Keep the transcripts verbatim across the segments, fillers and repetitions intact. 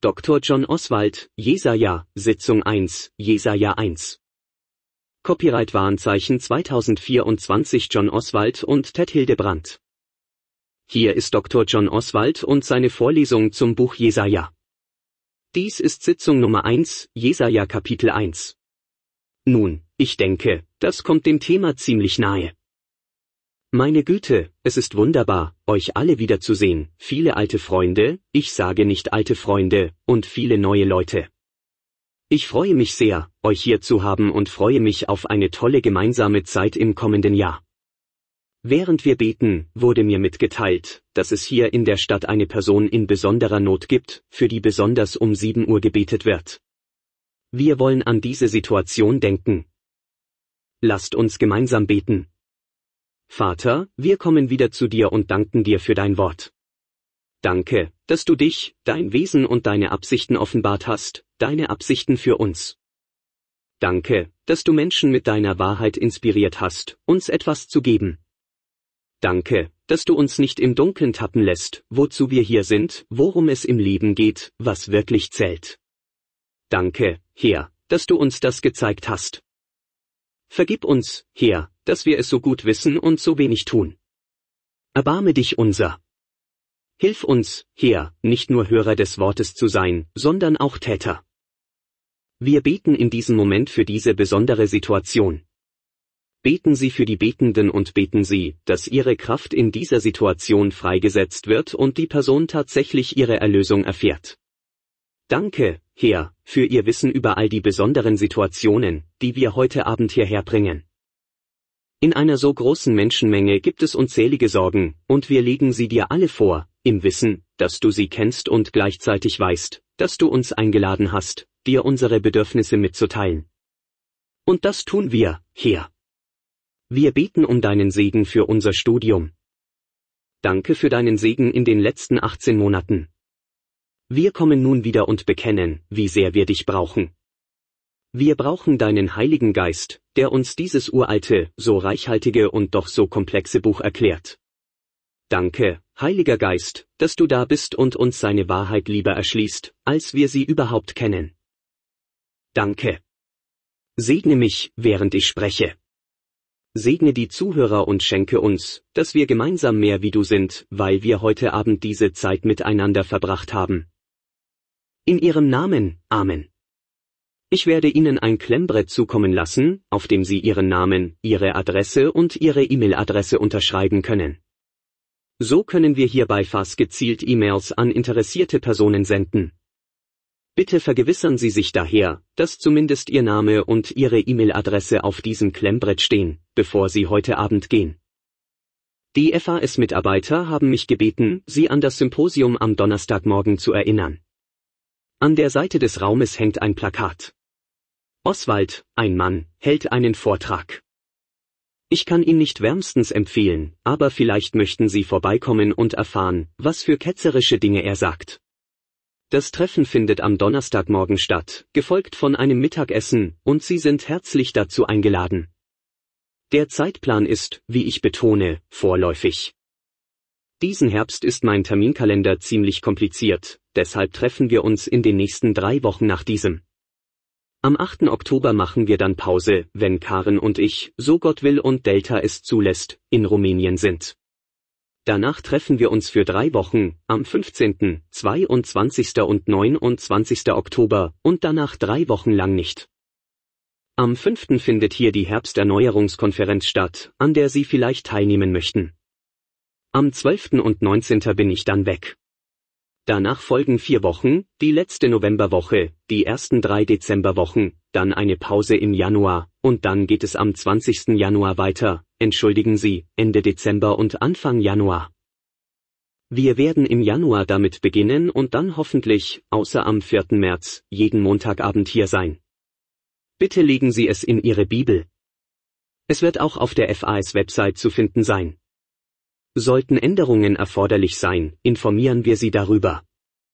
Doktor John Oswald, Jesaja, Sitzung eins, Jesaja eins. Copyright Warenzeichen zweitausendvierundzwanzig John Oswald und Ted Hildebrandt. Hier ist Doktor John Oswald und seine Vorlesung zum Buch Jesaja. Dies ist Sitzung Nummer eins, Jesaja Kapitel eins. Nun, ich denke, das kommt dem Thema ziemlich nahe. Meine Güte, es ist wunderbar, euch alle wiederzusehen, viele alte Freunde, ich sage nicht alte Freunde, und viele neue Leute. Ich freue mich sehr, euch hier zu haben und freue mich auf eine tolle gemeinsame Zeit im kommenden Jahr. Während wir beten, wurde mir mitgeteilt, dass es hier in der Stadt eine Person in besonderer Not gibt, für die besonders um sieben Uhr gebetet wird. Wir wollen an diese Situation denken. Lasst uns gemeinsam beten. Vater, wir kommen wieder zu dir und danken dir für dein Wort. Danke, dass du dich, dein Wesen und deine Absichten offenbart hast, deine Absichten für uns. Danke, dass du Menschen mit deiner Wahrheit inspiriert hast, uns etwas zu geben. Danke, dass du uns nicht im Dunkeln tappen lässt, wozu wir hier sind, worum es im Leben geht, was wirklich zählt. Danke, Herr, dass du uns das gezeigt hast. Vergib uns, Herr, dass wir es so gut wissen und so wenig tun. Erbarme dich unser. Hilf uns, Herr, nicht nur Hörer des Wortes zu sein, sondern auch Täter. Wir beten in diesem Moment für diese besondere Situation. Beten Sie für die Betenden und beten Sie, dass Ihre Kraft in dieser Situation freigesetzt wird und die Person tatsächlich ihre Erlösung erfährt. Danke, Herr, für Ihr Wissen über all die besonderen Situationen, die wir heute Abend hierher bringen. In einer so großen Menschenmenge gibt es unzählige Sorgen, und wir legen sie dir alle vor, im Wissen, dass du sie kennst und gleichzeitig weißt, dass du uns eingeladen hast, dir unsere Bedürfnisse mitzuteilen. Und das tun wir, Herr. Wir beten um deinen Segen für unser Studium. Danke für deinen Segen in den letzten achtzehn Monaten. Wir kommen nun wieder und bekennen, wie sehr wir dich brauchen. Wir brauchen deinen Heiligen Geist, der uns dieses uralte, so reichhaltige und doch so komplexe Buch erklärt. Danke, Heiliger Geist, dass du da bist und uns seine Wahrheit lieber erschließt, als wir sie überhaupt kennen. Danke. Segne mich, während ich spreche. Segne die Zuhörer und schenke uns, dass wir gemeinsam mehr wie du sind, weil wir heute Abend diese Zeit miteinander verbracht haben. In ihrem Namen, Amen. Ich werde Ihnen ein Klemmbrett zukommen lassen, auf dem Sie Ihren Namen, Ihre Adresse und Ihre E-Mail-Adresse unterschreiben können. So können wir hierbei fast gezielt E-Mails an interessierte Personen senden. Bitte vergewissern Sie sich daher, dass zumindest Ihr Name und Ihre E-Mail-Adresse auf diesem Klemmbrett stehen, bevor Sie heute Abend gehen. Die F A S-Mitarbeiter haben mich gebeten, Sie an das Symposium am Donnerstagmorgen zu erinnern. An der Seite des Raumes hängt ein Plakat. Oswald, ein Mann, hält einen Vortrag. Ich kann ihn nicht wärmstens empfehlen, aber vielleicht möchten Sie vorbeikommen und erfahren, was für ketzerische Dinge er sagt. Das Treffen findet am Donnerstagmorgen statt, gefolgt von einem Mittagessen, und Sie sind herzlich dazu eingeladen. Der Zeitplan ist, wie ich betone, vorläufig. Diesen Herbst ist mein Terminkalender ziemlich kompliziert, deshalb treffen wir uns in den nächsten drei Wochen nach diesem. Am achten Oktober machen wir dann Pause, wenn Karen und ich, so Gott will und Delta es zulässt, in Rumänien sind. Danach treffen wir uns für drei Wochen, am fünfzehnten, zweiundzwanzigsten und neunundzwanzigsten Oktober, und danach drei Wochen lang nicht. Am fünften findet hier die Herbsterneuerungskonferenz statt, an der Sie vielleicht teilnehmen möchten. Am zwölften und neunzehnten bin ich dann weg. Danach folgen vier Wochen, die letzte Novemberwoche, die ersten drei Dezemberwochen, dann eine Pause im Januar, und dann geht es am zwanzigsten Januar weiter, entschuldigen Sie, Ende Dezember und Anfang Januar. Wir werden im Januar damit beginnen und dann hoffentlich, außer am vierten März, jeden Montagabend hier sein. Bitte legen Sie es in Ihre Bibel. Es wird auch auf der F A S-Website zu finden sein. Sollten Änderungen erforderlich sein, informieren wir Sie darüber.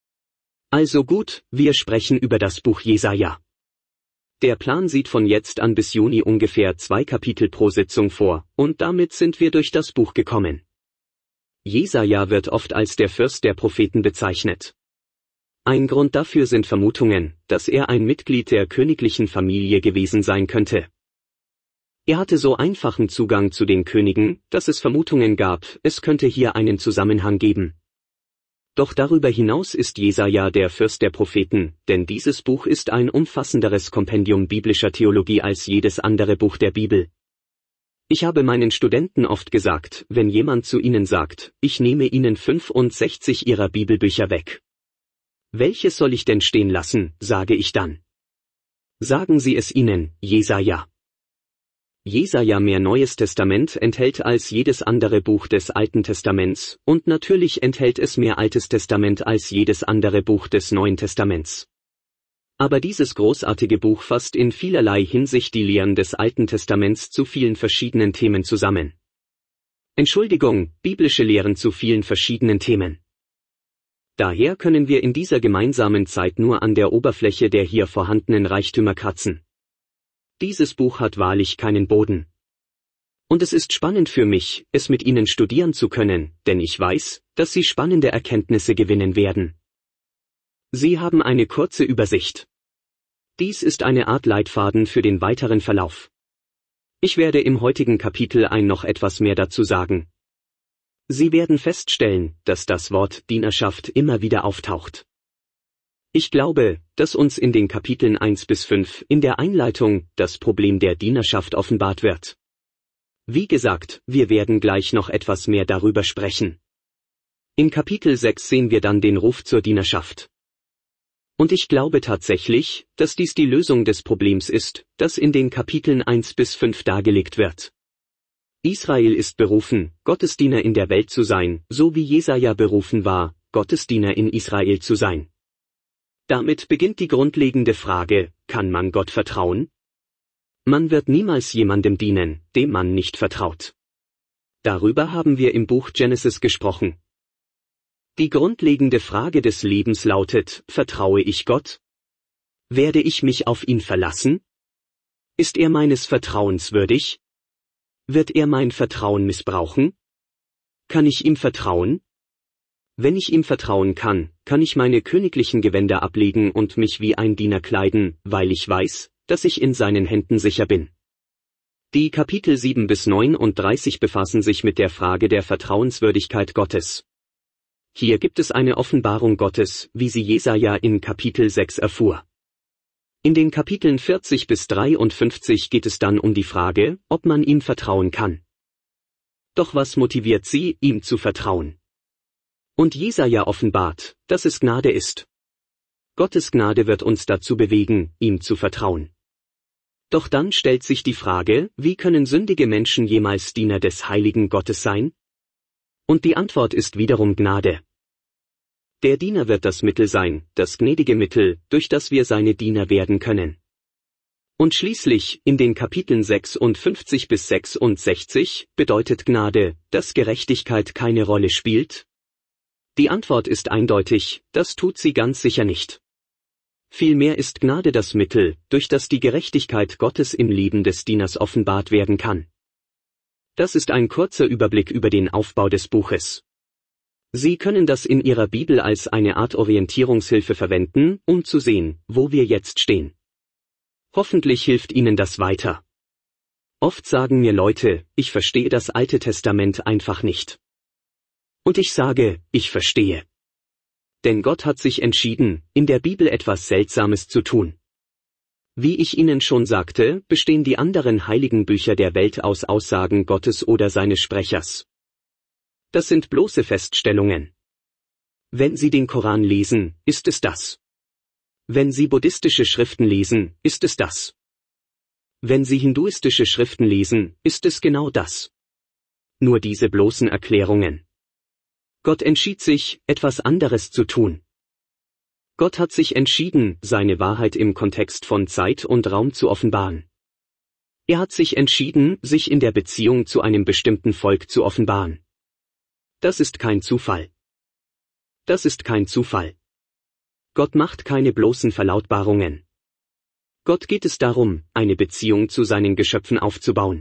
Also gut, wir sprechen über das Buch Jesaja. Der Plan sieht von jetzt an bis Juni ungefähr zwei Kapitel pro Sitzung vor, und damit sind wir durch das Buch gekommen. Jesaja wird oft als der Fürst der Propheten bezeichnet. Ein Grund dafür sind Vermutungen, dass er ein Mitglied der königlichen Familie gewesen sein könnte. Er hatte so einfachen Zugang zu den Königen, dass es Vermutungen gab, es könnte hier einen Zusammenhang geben. Doch darüber hinaus ist Jesaja der Fürst der Propheten, denn dieses Buch ist ein umfassenderes Kompendium biblischer Theologie als jedes andere Buch der Bibel. Ich habe meinen Studenten oft gesagt, wenn jemand zu ihnen sagt, ich nehme ihnen fünfundsechzig ihrer Bibelbücher weg. Welches soll ich denn stehen lassen, sage ich dann. Sagen Sie es ihnen, Jesaja. Jesaja mehr Neues Testament enthält als jedes andere Buch des Alten Testaments, und natürlich enthält es mehr Altes Testament als jedes andere Buch des Neuen Testaments. Aber dieses großartige Buch fasst in vielerlei Hinsicht die Lehren des Alten Testaments zu vielen verschiedenen Themen zusammen. Entschuldigung, biblische Lehren zu vielen verschiedenen Themen. Daher können wir in dieser gemeinsamen Zeit nur an der Oberfläche der hier vorhandenen Reichtümer kratzen. Dieses Buch hat wahrlich keinen Boden. Und es ist spannend für mich, es mit Ihnen studieren zu können, denn ich weiß, dass Sie spannende Erkenntnisse gewinnen werden. Sie haben eine kurze Übersicht. Dies ist eine Art Leitfaden für den weiteren Verlauf. Ich werde im heutigen Kapitel ein noch etwas mehr dazu sagen. Sie werden feststellen, dass das Wort Dienerschaft immer wieder auftaucht. Ich glaube, dass uns in den Kapiteln eins bis fünf in der Einleitung das Problem der Dienerschaft offenbart wird. Wie gesagt, wir werden gleich noch etwas mehr darüber sprechen. In Kapitel sechs sehen wir dann den Ruf zur Dienerschaft. Und ich glaube tatsächlich, dass dies die Lösung des Problems ist, das in den Kapiteln eins bis fünf dargelegt wird. Israel ist berufen, Gottesdiener in der Welt zu sein, so wie Jesaja berufen war, Gottesdiener in Israel zu sein. Damit beginnt die grundlegende Frage, kann man Gott vertrauen? Man wird niemals jemandem dienen, dem man nicht vertraut. Darüber haben wir im Buch Genesis gesprochen. Die grundlegende Frage des Lebens lautet, vertraue ich Gott? Werde ich mich auf ihn verlassen? Ist er meines Vertrauens würdig? Wird er mein Vertrauen missbrauchen? Kann ich ihm vertrauen? Wenn ich ihm vertrauen kann, kann ich meine königlichen Gewänder ablegen und mich wie ein Diener kleiden, weil ich weiß, dass ich in seinen Händen sicher bin. Die Kapitel sieben bis neununddreißig befassen sich mit der Frage der Vertrauenswürdigkeit Gottes. Hier gibt es eine Offenbarung Gottes, wie sie Jesaja in Kapitel sechs erfuhr. In den Kapiteln vierzig bis dreiundfünfzig geht es dann um die Frage, ob man ihm vertrauen kann. Doch was motiviert sie, ihm zu vertrauen? Und Jesaja offenbart, dass es Gnade ist. Gottes Gnade wird uns dazu bewegen, ihm zu vertrauen. Doch dann stellt sich die Frage, wie können sündige Menschen jemals Diener des heiligen Gottes sein? Und die Antwort ist wiederum Gnade. Der Diener wird das Mittel sein, das gnädige Mittel, durch das wir seine Diener werden können. Und schließlich, in den Kapiteln sechsundfünfzig bis sechsundsechzig, bedeutet Gnade, dass Gerechtigkeit keine Rolle spielt? Die Antwort ist eindeutig, das tut sie ganz sicher nicht. Vielmehr ist Gnade das Mittel, durch das die Gerechtigkeit Gottes im Leben des Dieners offenbart werden kann. Das ist ein kurzer Überblick über den Aufbau des Buches. Sie können das in Ihrer Bibel als eine Art Orientierungshilfe verwenden, um zu sehen, wo wir jetzt stehen. Hoffentlich hilft Ihnen das weiter. Oft sagen mir Leute, ich verstehe das Alte Testament einfach nicht. Und ich sage, ich verstehe. Denn Gott hat sich entschieden, in der Bibel etwas Seltsames zu tun. Wie ich Ihnen schon sagte, bestehen die anderen heiligen Bücher der Welt aus Aussagen Gottes oder seines Sprechers. Das sind bloße Feststellungen. Wenn Sie den Koran lesen, ist es das. Wenn Sie buddhistische Schriften lesen, ist es das. Wenn Sie hinduistische Schriften lesen, ist es genau das. Nur diese bloßen Erklärungen. Gott entschied sich, etwas anderes zu tun. Gott hat sich entschieden, seine Wahrheit im Kontext von Zeit und Raum zu offenbaren. Er hat sich entschieden, sich in der Beziehung zu einem bestimmten Volk zu offenbaren. Das ist kein Zufall. Das ist kein Zufall. Gott macht keine bloßen Verlautbarungen. Gott geht es darum, eine Beziehung zu seinen Geschöpfen aufzubauen.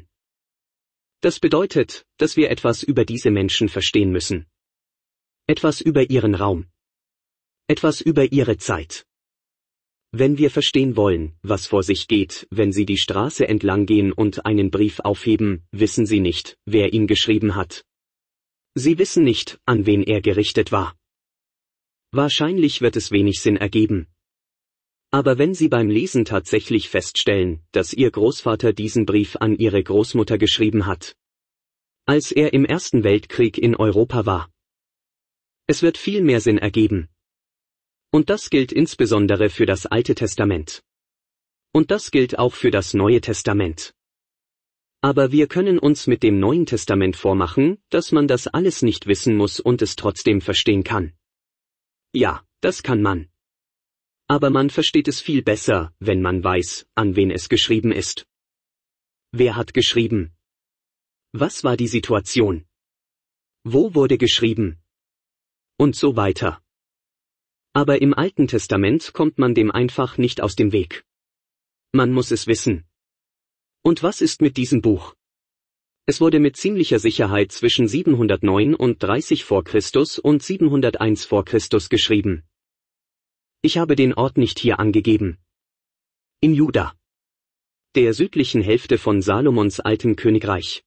Das bedeutet, dass wir etwas über diese Menschen verstehen müssen. Etwas über ihren Raum. Etwas über ihre Zeit. Wenn wir verstehen wollen, was vor sich geht, wenn Sie die Straße entlang gehen und einen Brief aufheben, wissen Sie nicht, wer ihn geschrieben hat. Sie wissen nicht, an wen er gerichtet war. Wahrscheinlich wird es wenig Sinn ergeben. Aber wenn Sie beim Lesen tatsächlich feststellen, dass Ihr Großvater diesen Brief an Ihre Großmutter geschrieben hat, als er im Ersten Weltkrieg in Europa war, es wird viel mehr Sinn ergeben. Und das gilt insbesondere für das Alte Testament. Und das gilt auch für das Neue Testament. Aber wir können uns mit dem Neuen Testament vormachen, dass man das alles nicht wissen muss und es trotzdem verstehen kann. Ja, das kann man. Aber man versteht es viel besser, wenn man weiß, an wen es geschrieben ist. Wer hat geschrieben? Was war die Situation? Wo wurde geschrieben? Und so weiter. Aber im Alten Testament kommt man dem einfach nicht aus dem Weg. Man muss es wissen. Und was ist mit diesem Buch? Es wurde mit ziemlicher Sicherheit zwischen siebenhundertneununddreißig vor Christus und siebenhunderteins vor Christus geschrieben. Ich habe den Ort nicht hier angegeben. In Juda, der südlichen Hälfte von Salomons altem Königreich.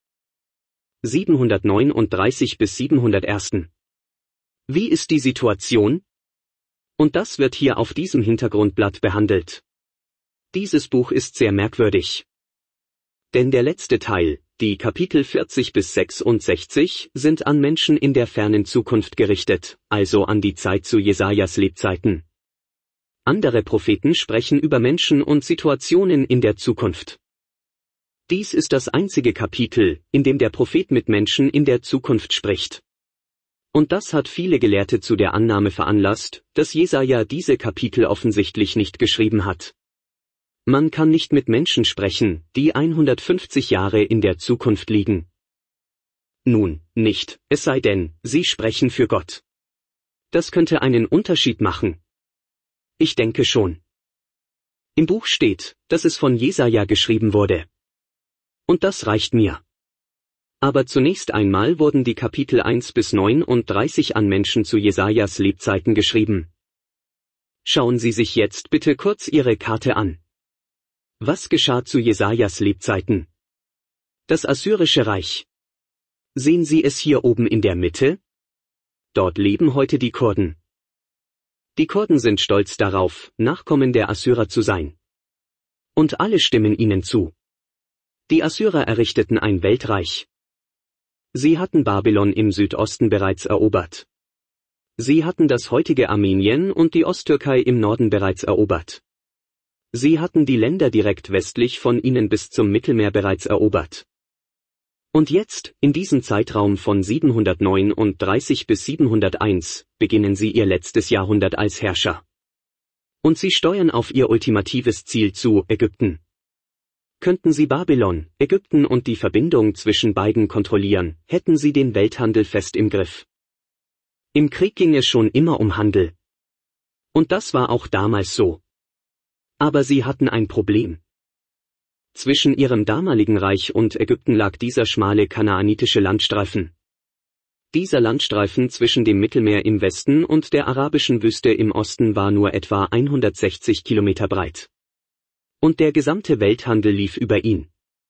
siebenhundertneununddreißig bis siebenhunderteins. Wie ist die Situation? Und das wird hier auf diesem Hintergrundblatt behandelt. Dieses Buch ist sehr merkwürdig. Denn der letzte Teil, die Kapitel vierzig bis sechsundsechzig, sind an Menschen in der fernen Zukunft gerichtet, also an die Zeit zu Jesajas Lebzeiten. Andere Propheten sprechen über Menschen und Situationen in der Zukunft. Dies ist das einzige Kapitel, in dem der Prophet mit Menschen in der Zukunft spricht. Und das hat viele Gelehrte zu der Annahme veranlasst, dass Jesaja diese Kapitel offensichtlich nicht geschrieben hat. Man kann nicht mit Menschen sprechen, die hundertfünfzig Jahre in der Zukunft liegen. Nun, nicht, es sei denn, sie sprechen für Gott. Das könnte einen Unterschied machen. Ich denke schon. Im Buch steht, dass es von Jesaja geschrieben wurde. Und das reicht mir. Aber zunächst einmal wurden die Kapitel eins bis neununddreißig an Menschen zu Jesajas Lebzeiten geschrieben. Schauen Sie sich jetzt bitte kurz Ihre Karte an. Was geschah zu Jesajas Lebzeiten? Das Assyrische Reich. Sehen Sie es hier oben in der Mitte? Dort leben heute die Kurden. Die Kurden sind stolz darauf, Nachkommen der Assyrer zu sein. Und alle stimmen ihnen zu. Die Assyrer errichteten ein Weltreich. Sie hatten Babylon im Südosten bereits erobert. Sie hatten das heutige Armenien und die Osttürkei im Norden bereits erobert. Sie hatten die Länder direkt westlich von ihnen bis zum Mittelmeer bereits erobert. Und jetzt, in diesem Zeitraum von siebenhundertneununddreißig bis siebenhunderteins, beginnen sie ihr letztes Jahrhundert als Herrscher. Und sie steuern auf ihr ultimatives Ziel zu, Ägypten. Könnten sie Babylon, Ägypten und die Verbindung zwischen beiden kontrollieren, hätten sie den Welthandel fest im Griff. Im Krieg ging es schon immer um Handel. Und das war auch damals so. Aber sie hatten ein Problem. Zwischen ihrem damaligen Reich und Ägypten lag dieser schmale kanaanitische Landstreifen. Dieser Landstreifen zwischen dem Mittelmeer im Westen und der arabischen Wüste im Osten war nur etwa hundertsechzig Kilometer breit. Und der gesamte Welthandel lief über ihn.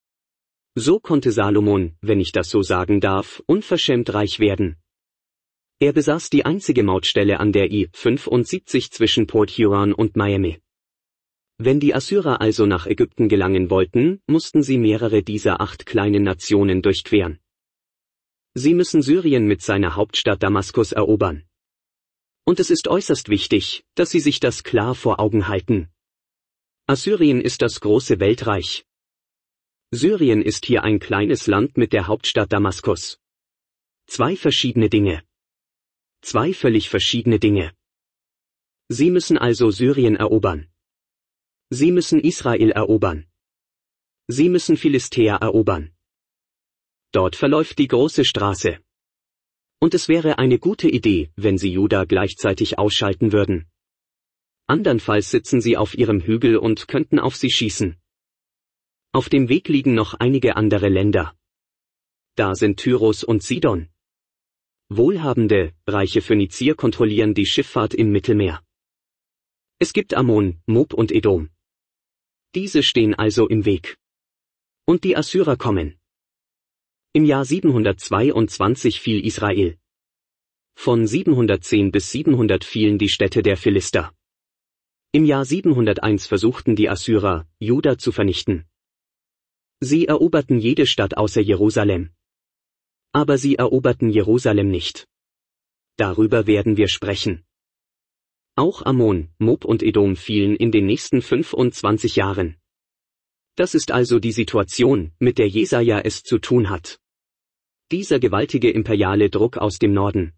So konnte Salomon, wenn ich das so sagen darf, unverschämt reich werden. Er besaß die einzige Mautstelle an der I fünfundsiebzig zwischen Port Huron und Miami. Wenn die Assyrer also nach Ägypten gelangen wollten, mussten sie mehrere dieser acht kleinen Nationen durchqueren. Sie müssen Syrien mit seiner Hauptstadt Damaskus erobern. Und es ist äußerst wichtig, dass Sie sich das klar vor Augen halten. Assyrien ist das große Weltreich. Syrien ist hier ein kleines Land mit der Hauptstadt Damaskus. Zwei verschiedene Dinge. Zwei völlig verschiedene Dinge. Sie müssen also Syrien erobern. Sie müssen Israel erobern. Sie müssen Philistea erobern. Dort verläuft die große Straße. Und es wäre eine gute Idee, wenn Sie Juda gleichzeitig ausschalten würden. Andernfalls sitzen sie auf ihrem Hügel und könnten auf sie schießen. Auf dem Weg liegen noch einige andere Länder. Da sind Tyros und Sidon. Wohlhabende, reiche Phönizier kontrollieren die Schifffahrt im Mittelmeer. Es gibt Ammon, Moab und Edom. Diese stehen also im Weg. Und die Assyrer kommen. Im Jahr siebenhundertzweiundzwanzig fiel Israel. Von siebenhundertzehn bis siebenhundert fielen die Städte der Philister. Im Jahr siebenhunderteins versuchten die Assyrer, Juda zu vernichten. Sie eroberten jede Stadt außer Jerusalem. Aber sie eroberten Jerusalem nicht. Darüber werden wir sprechen. Auch Ammon, Moab und Edom fielen in den nächsten fünfundzwanzig Jahren. Das ist also die Situation, mit der Jesaja es zu tun hat. Dieser gewaltige imperiale Druck aus dem Norden.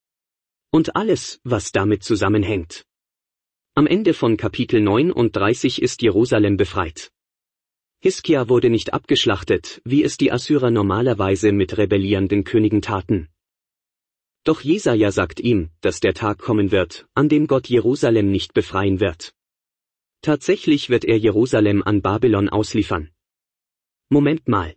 Und alles, was damit zusammenhängt. Am Ende von Kapitel neununddreißig ist Jerusalem befreit. Hiskia wurde nicht abgeschlachtet, wie es die Assyrer normalerweise mit rebellierenden Königen taten. Doch Jesaja sagt ihm, dass der Tag kommen wird, an dem Gott Jerusalem nicht befreien wird. Tatsächlich wird er Jerusalem an Babylon ausliefern. Moment mal.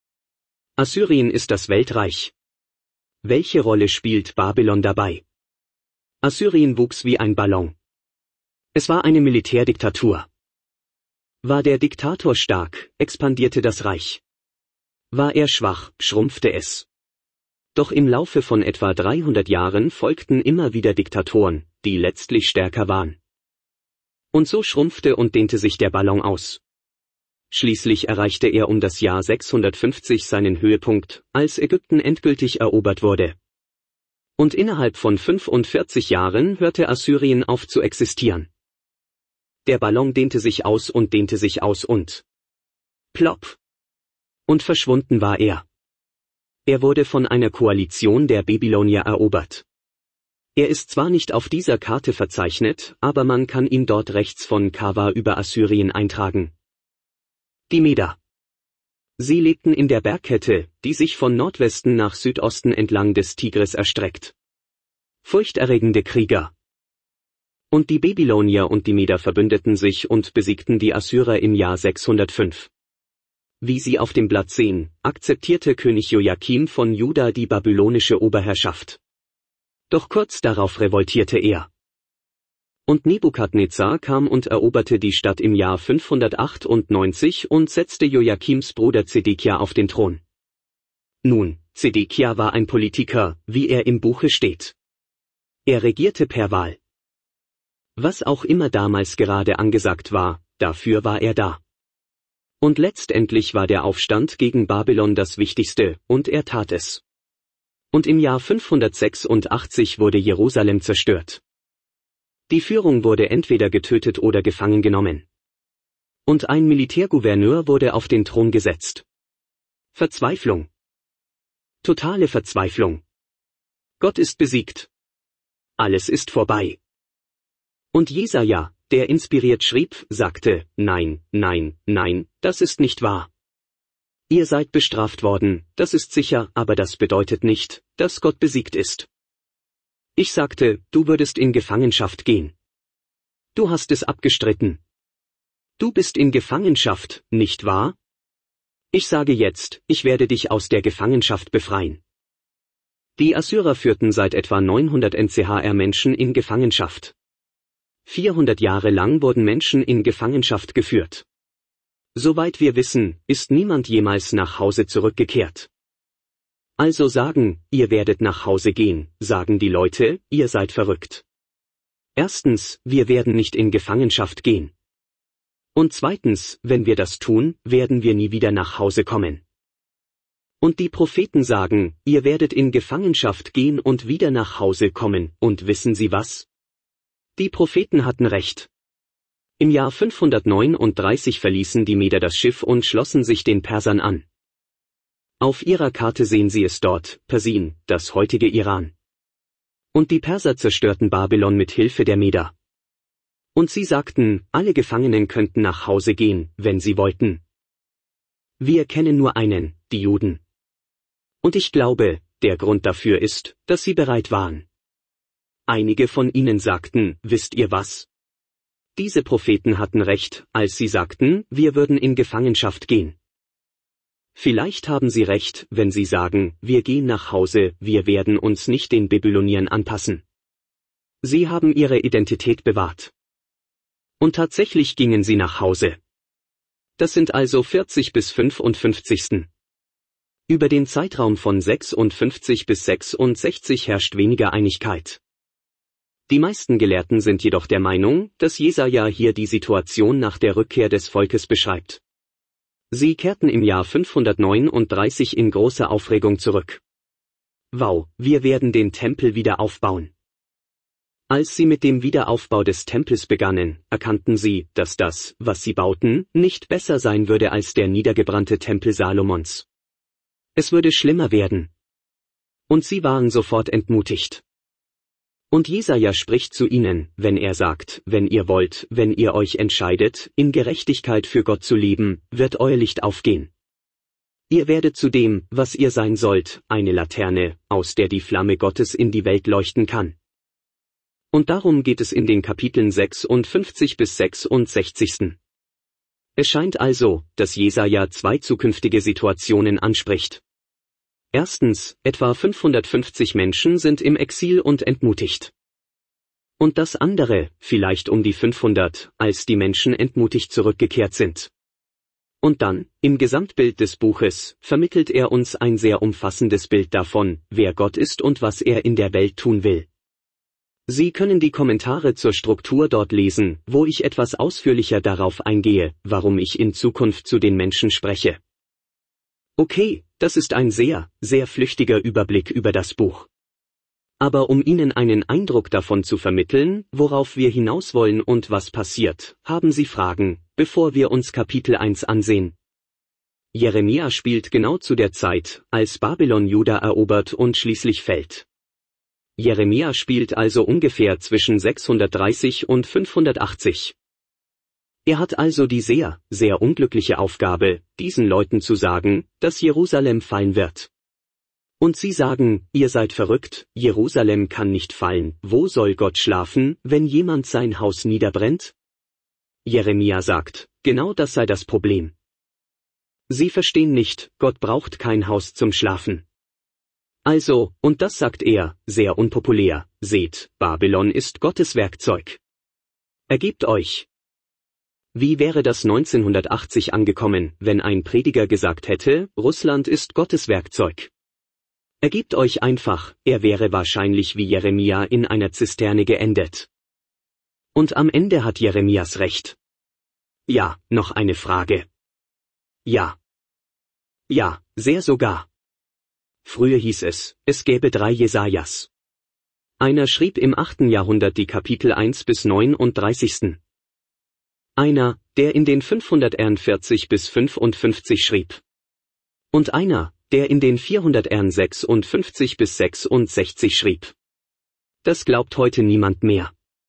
Assyrien ist das Weltreich. Welche Rolle spielt Babylon dabei? Assyrien wuchs wie ein Ballon. Es war eine Militärdiktatur. War der Diktator stark, expandierte das Reich. War er schwach, schrumpfte es. Doch im Laufe von etwa dreihundert Jahren folgten immer wieder Diktatoren, die letztlich stärker waren. Und so schrumpfte und dehnte sich der Ballon aus. Schließlich erreichte er um das Jahr sechshundertfünfzig seinen Höhepunkt, als Ägypten endgültig erobert wurde. Und innerhalb von fünfundvierzig Jahren hörte Assyrien auf zu existieren. Der Ballon dehnte sich aus und dehnte sich aus und plopp. Und verschwunden war er. Er wurde von einer Koalition der Babylonier erobert. Er ist zwar nicht auf dieser Karte verzeichnet, aber man kann ihn dort rechts von Kawa über Assyrien eintragen. Die Meder. Sie lebten in der Bergkette, die sich von Nordwesten nach Südosten entlang des Tigris erstreckt. Furchterregende Krieger. Und die Babylonier und die Meder verbündeten sich und besiegten die Assyrer im Jahr sechshundertfünf. Wie Sie auf dem Blatt sehen, akzeptierte König Joachim von Juda die babylonische Oberherrschaft. Doch kurz darauf revoltierte er. Und Nebukadnezar kam und eroberte die Stadt im Jahr fünfhundertachtundneunzig und setzte Joachims Bruder Zedekia auf den Thron. Nun, Zedekia war ein Politiker, wie er im Buche steht. Er regierte per Wahl. Was auch immer damals gerade angesagt war, dafür war er da. Und letztendlich war der Aufstand gegen Babylon das Wichtigste, und er tat es. Und im Jahr fünfhundertsechsundachtzig wurde Jerusalem zerstört. Die Führung wurde entweder getötet oder gefangen genommen. Und ein Militärgouverneur wurde auf den Thron gesetzt. Verzweiflung. Totale Verzweiflung. Gott ist besiegt. Alles ist vorbei. Und Jesaja, der inspiriert schrieb, sagte, nein, nein, nein, das ist nicht wahr. Ihr seid bestraft worden, das ist sicher, aber das bedeutet nicht, dass Gott besiegt ist. Ich sagte, du würdest in Gefangenschaft gehen. Du hast es abgestritten. Du bist in Gefangenschaft, nicht wahr? Ich sage jetzt, ich werde dich aus der Gefangenschaft befreien. Die Assyrer führten seit etwa neunhundert N C H R Menschen in Gefangenschaft. vierhundert Jahre lang wurden Menschen in Gefangenschaft geführt. Soweit wir wissen, ist niemand jemals nach Hause zurückgekehrt. Also sagen, ihr werdet nach Hause gehen, sagen die Leute, ihr seid verrückt. Erstens, wir werden nicht in Gefangenschaft gehen. Und zweitens, wenn wir das tun, werden wir nie wieder nach Hause kommen. Und die Propheten sagen, ihr werdet in Gefangenschaft gehen und wieder nach Hause kommen, und wissen Sie was? Die Propheten hatten recht. Im Jahr fünfhundertneununddreißig verließen die Meder das Schiff und schlossen sich den Persern an. Auf ihrer Karte sehen Sie es dort, Persien, das heutige Iran. Und die Perser zerstörten Babylon mit Hilfe der Meder. Und sie sagten, alle Gefangenen könnten nach Hause gehen, wenn sie wollten. Wir kennen nur einen, die Juden. Und ich glaube, der Grund dafür ist, dass sie bereit waren. Einige von ihnen sagten, wisst ihr was? Diese Propheten hatten recht, als sie sagten, wir würden in Gefangenschaft gehen. Vielleicht haben Sie recht, wenn Sie sagen, wir gehen nach Hause, wir werden uns nicht den Babyloniern anpassen. Sie haben ihre Identität bewahrt. Und tatsächlich gingen sie nach Hause. Das sind also vierzig bis fünfundfünfzig. Über den Zeitraum von sechsundfünfzig bis sechsundsechzig herrscht weniger Einigkeit. Die meisten Gelehrten sind jedoch der Meinung, dass Jesaja hier die Situation nach der Rückkehr des Volkes beschreibt. Sie kehrten im Jahr fünfhundertneununddreißig in großer Aufregung zurück. Wow, wir werden den Tempel wieder aufbauen. Als sie mit dem Wiederaufbau des Tempels begannen, erkannten sie, dass das, was sie bauten, nicht besser sein würde als der niedergebrannte Tempel Salomons. Es würde schlimmer werden. Und sie waren sofort entmutigt. Und Jesaja spricht zu ihnen, wenn er sagt, wenn ihr wollt, wenn ihr euch entscheidet, in Gerechtigkeit für Gott zu leben, wird euer Licht aufgehen. Ihr werdet zu dem, was ihr sein sollt, eine Laterne, aus der die Flamme Gottes in die Welt leuchten kann. Und darum geht es in den Kapiteln sechsundfünfzig bis sechsundsechzig. Es scheint also, dass Jesaja zwei zukünftige Situationen anspricht. Erstens, etwa fünfhundertfünfzig Menschen sind im Exil und entmutigt. Und das andere, vielleicht um die fünfhundert, als die Menschen entmutigt zurückgekehrt sind. Und dann, im Gesamtbild des Buches, vermittelt er uns ein sehr umfassendes Bild davon, wer Gott ist und was er in der Welt tun will. Sie können die Kommentare zur Struktur dort lesen, wo ich etwas ausführlicher darauf eingehe, warum ich in Zukunft zu den Menschen spreche. Okay, das ist ein sehr, sehr flüchtiger Überblick über das Buch. Aber um Ihnen einen Eindruck davon zu vermitteln, worauf wir hinaus wollen und was passiert, haben Sie Fragen, bevor wir uns Kapitel eins ansehen. Jeremia spielt genau zu der Zeit, als Babylon Juda erobert und schließlich fällt. Jeremia spielt also ungefähr zwischen sechshundertdreißig und fünfhundertachtzig. Er hat also die sehr, sehr unglückliche Aufgabe, diesen Leuten zu sagen, dass Jerusalem fallen wird. Und sie sagen, ihr seid verrückt, Jerusalem kann nicht fallen, wo soll Gott schlafen, wenn jemand sein Haus niederbrennt? Jeremia sagt, genau das sei das Problem. Sie verstehen nicht, Gott braucht kein Haus zum Schlafen. Also, und das sagt er, sehr unpopulär, seht, Babylon ist Gottes Werkzeug. Ergebt euch. Wie wäre das neunzehnhundertachtzig angekommen, wenn ein Prediger gesagt hätte, Russland ist Gottes Werkzeug? Ergebt euch einfach, er wäre wahrscheinlich wie Jeremia in einer Zisterne geendet. Und am Ende hat Jeremias recht. Ja, noch eine Frage. Ja. Ja, sehr sogar. Früher hieß es, es gäbe drei Jesajas. Einer schrieb im achten Jahrhundert die Kapitel eins bis neununddreißig. Einer, der in den fünfhundertvierzig bis fünfundfünfzig schrieb. Und einer, der in den vierhundertsechsundfünfzig bis sechsundsechzig schrieb. Das glaubt heute niemand mehr.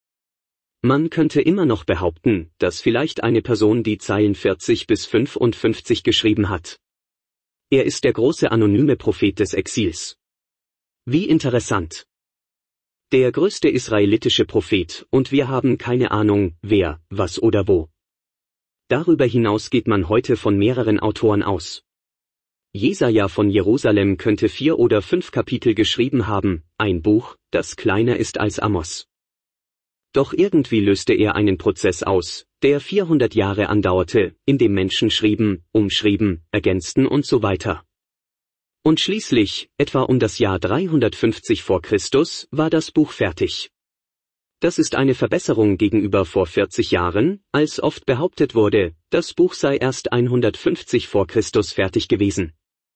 Man könnte immer noch behaupten, dass vielleicht eine Person die Zeilen vierzig bis fünfundfünfzig geschrieben hat. Er ist der große anonyme Prophet des Exils. Wie interessant. Der größte israelitische Prophet, und wir haben keine Ahnung, wer, was oder wo. Darüber hinaus geht man heute von mehreren Autoren aus. Jesaja von Jerusalem könnte vier oder fünf Kapitel geschrieben haben, ein Buch, das kleiner ist als Amos. Doch irgendwie löste er einen Prozess aus, der vierhundert Jahre andauerte, in dem Menschen schrieben, umschrieben, ergänzten und so weiter. Und schließlich, etwa um das Jahr dreihundertfünfzig vor Christus, war das Buch fertig. Das ist eine Verbesserung gegenüber vor vierzig Jahren, als oft behauptet wurde, das Buch sei erst hundertfünfzig vor Christus fertig gewesen.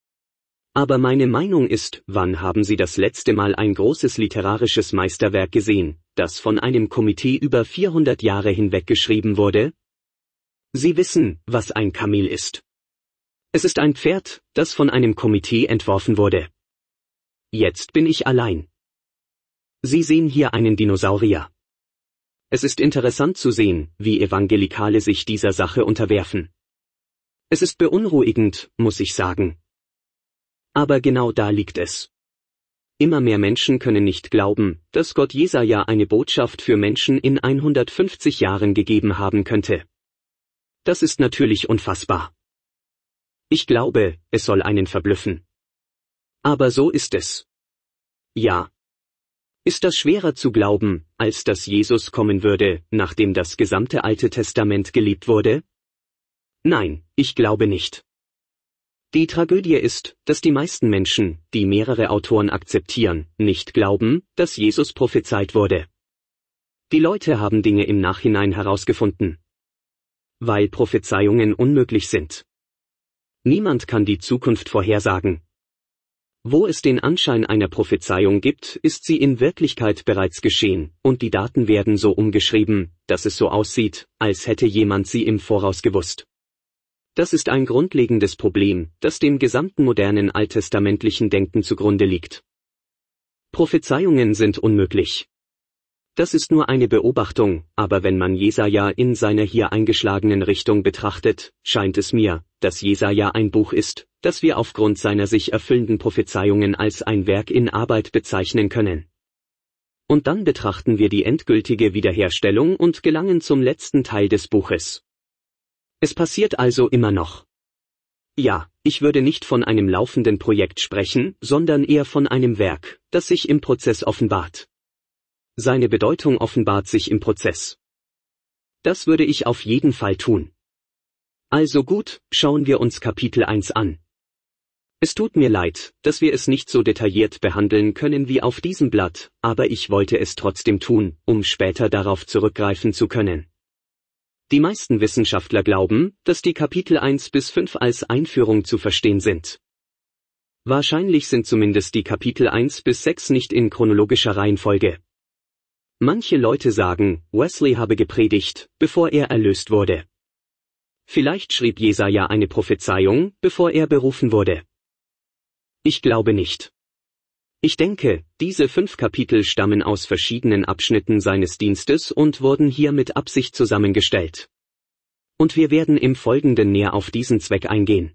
Aber meine Meinung ist, wann haben Sie das letzte Mal ein großes literarisches Meisterwerk gesehen, das von einem Komitee über vierhundert Jahre hinweg geschrieben wurde? Sie wissen, was ein Kamel ist. Es ist ein Pferd, das von einem Komitee entworfen wurde. Jetzt bin ich allein. Sie sehen hier einen Dinosaurier. Es ist interessant zu sehen, wie Evangelikale sich dieser Sache unterwerfen. Es ist beunruhigend, muss ich sagen. Aber genau da liegt es. Immer mehr Menschen können nicht glauben, dass Gott Jesaja eine Botschaft für Menschen in hundertfünfzig Jahren gegeben haben könnte. Das ist natürlich unfassbar. Ich glaube, es soll einen verblüffen. Aber so ist es. Ja. Ist das schwerer zu glauben, als dass Jesus kommen würde, nachdem das gesamte Alte Testament gelebt wurde? Nein, ich glaube nicht. Die Tragödie ist, dass die meisten Menschen, die mehrere Autoren akzeptieren, nicht glauben, dass Jesus prophezeit wurde. Die Leute haben Dinge im Nachhinein herausgefunden. Weil Prophezeiungen unmöglich sind. Niemand kann die Zukunft vorhersagen. Wo es den Anschein einer Prophezeiung gibt, ist sie in Wirklichkeit bereits geschehen, und die Daten werden so umgeschrieben, dass es so aussieht, als hätte jemand sie im Voraus gewusst. Das ist ein grundlegendes Problem, das dem gesamten modernen alttestamentlichen Denken zugrunde liegt. Prophezeiungen sind unmöglich. Das ist nur eine Beobachtung, aber wenn man Jesaja in seiner hier eingeschlagenen Richtung betrachtet, scheint es mir, dass Jesaja ein Buch ist, das wir aufgrund seiner sich erfüllenden Prophezeiungen als ein Werk in Arbeit bezeichnen können. Und dann betrachten wir die endgültige Wiederherstellung und gelangen zum letzten Teil des Buches. Es passiert also immer noch. Ja, ich würde nicht von einem laufenden Projekt sprechen, sondern eher von einem Werk, das sich im Prozess offenbart. Seine Bedeutung offenbart sich im Prozess. Das würde ich auf jeden Fall tun. Also gut, schauen wir uns Kapitel eins an. Es tut mir leid, dass wir es nicht so detailliert behandeln können wie auf diesem Blatt, aber ich wollte es trotzdem tun, um später darauf zurückgreifen zu können. Die meisten Wissenschaftler glauben, dass die Kapitel eins bis fünf als Einführung zu verstehen sind. Wahrscheinlich sind zumindest die Kapitel eins bis sechs nicht in chronologischer Reihenfolge. Manche Leute sagen, Wesley habe gepredigt, bevor er erlöst wurde. Vielleicht schrieb Jesaja eine Prophezeiung, bevor er berufen wurde. Ich glaube nicht. Ich denke, diese fünf Kapitel stammen aus verschiedenen Abschnitten seines Dienstes und wurden hier mit Absicht zusammengestellt. Und wir werden im Folgenden näher auf diesen Zweck eingehen.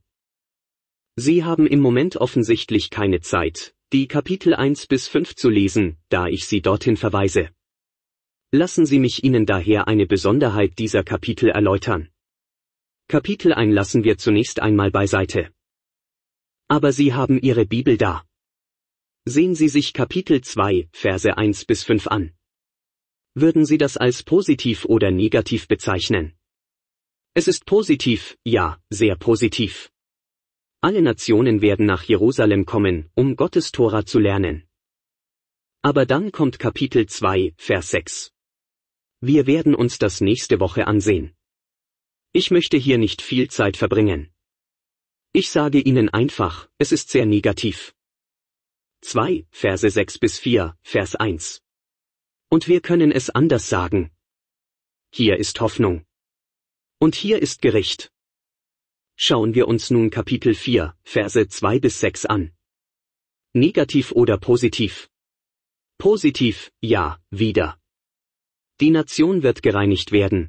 Sie haben im Moment offensichtlich keine Zeit, die Kapitel eins bis fünf zu lesen, da ich Sie dorthin verweise. Lassen Sie mich Ihnen daher eine Besonderheit dieser Kapitel erläutern. Kapitel eins lassen wir zunächst einmal beiseite. Aber Sie haben Ihre Bibel da. Sehen Sie sich Kapitel zwei, Verse eins bis fünf an. Würden Sie das als positiv oder negativ bezeichnen? Es ist positiv, ja, sehr positiv. Alle Nationen werden nach Jerusalem kommen, um Gottes Tora zu lernen. Aber dann kommt Kapitel zwei, Vers sechs. Wir werden uns das nächste Woche ansehen. Ich möchte hier nicht viel Zeit verbringen. Ich sage Ihnen einfach, es ist sehr negativ. zwei, Verse sechs bis vier, Vers eins. Und wir können es anders sagen. Hier ist Hoffnung. Und hier ist Gericht. Schauen wir uns nun Kapitel vier, Verse zwei bis sechs an. Negativ oder positiv? Positiv, ja, wieder. Die Nation wird gereinigt werden.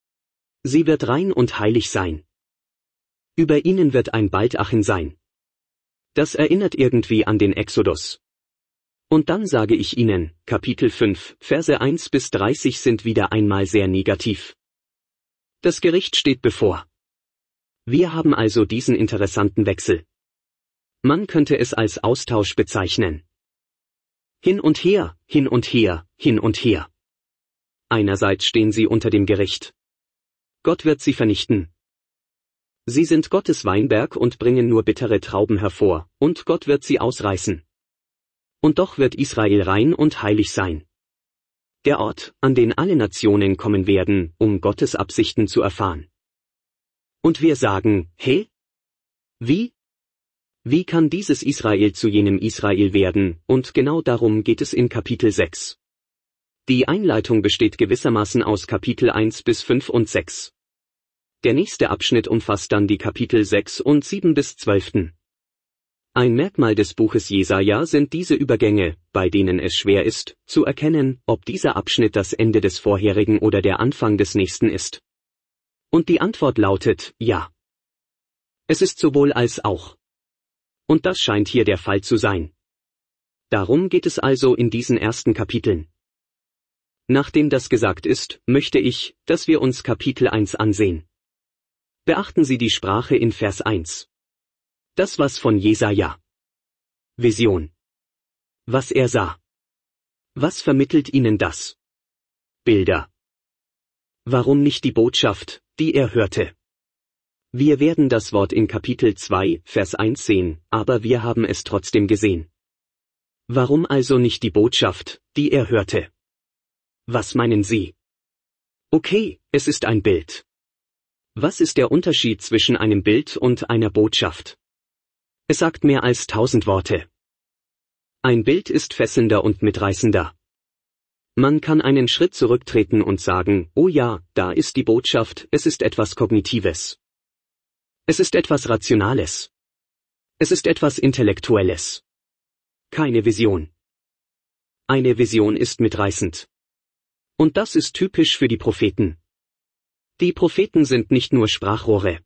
Sie wird rein und heilig sein. Über ihnen wird ein Baldachin sein. Das erinnert irgendwie an den Exodus. Und dann sage ich Ihnen, Kapitel fünf, Verse eins bis dreißig sind wieder einmal sehr negativ. Das Gericht steht bevor. Wir haben also diesen interessanten Wechsel. Man könnte es als Austausch bezeichnen. Hin und her, hin und her, hin und her. Einerseits stehen sie unter dem Gericht. Gott wird sie vernichten. Sie sind Gottes Weinberg und bringen nur bittere Trauben hervor, und Gott wird sie ausreißen. Und doch wird Israel rein und heilig sein. Der Ort, an den alle Nationen kommen werden, um Gottes Absichten zu erfahren. Und wir sagen, hey? Wie? Wie kann dieses Israel zu jenem Israel werden, und genau darum geht es in Kapitel sechs. Die Einleitung besteht gewissermaßen aus Kapitel eins bis fünf und sechs. Der nächste Abschnitt umfasst dann die Kapitel sechs und sieben bis zwölf. Ein Merkmal des Buches Jesaja sind diese Übergänge, bei denen es schwer ist, zu erkennen, ob dieser Abschnitt das Ende des vorherigen oder der Anfang des nächsten ist. Und die Antwort lautet, ja. Es ist sowohl als auch. Und das scheint hier der Fall zu sein. Darum geht es also in diesen ersten Kapiteln. Nachdem das gesagt ist, möchte ich, dass wir uns Kapitel eins ansehen. Beachten Sie die Sprache in Vers eins. Das was von Jesaja. Vision. Was er sah. Was vermittelt Ihnen das? Bilder. Warum nicht die Botschaft, die er hörte? Wir werden das Wort in Kapitel zwei, Vers eins sehen, aber wir haben es trotzdem gesehen. Warum also nicht die Botschaft, die er hörte? Was meinen Sie? Okay, es ist ein Bild. Was ist der Unterschied zwischen einem Bild und einer Botschaft? Es sagt mehr als tausend Worte. Ein Bild ist fesselnder und mitreißender. Man kann einen Schritt zurücktreten und sagen, oh ja, da ist die Botschaft, es ist etwas Kognitives. Es ist etwas Rationales. Es ist etwas Intellektuelles. Keine Vision. Eine Vision ist mitreißend. Und das ist typisch für die Propheten. Die Propheten sind nicht nur Sprachrohre.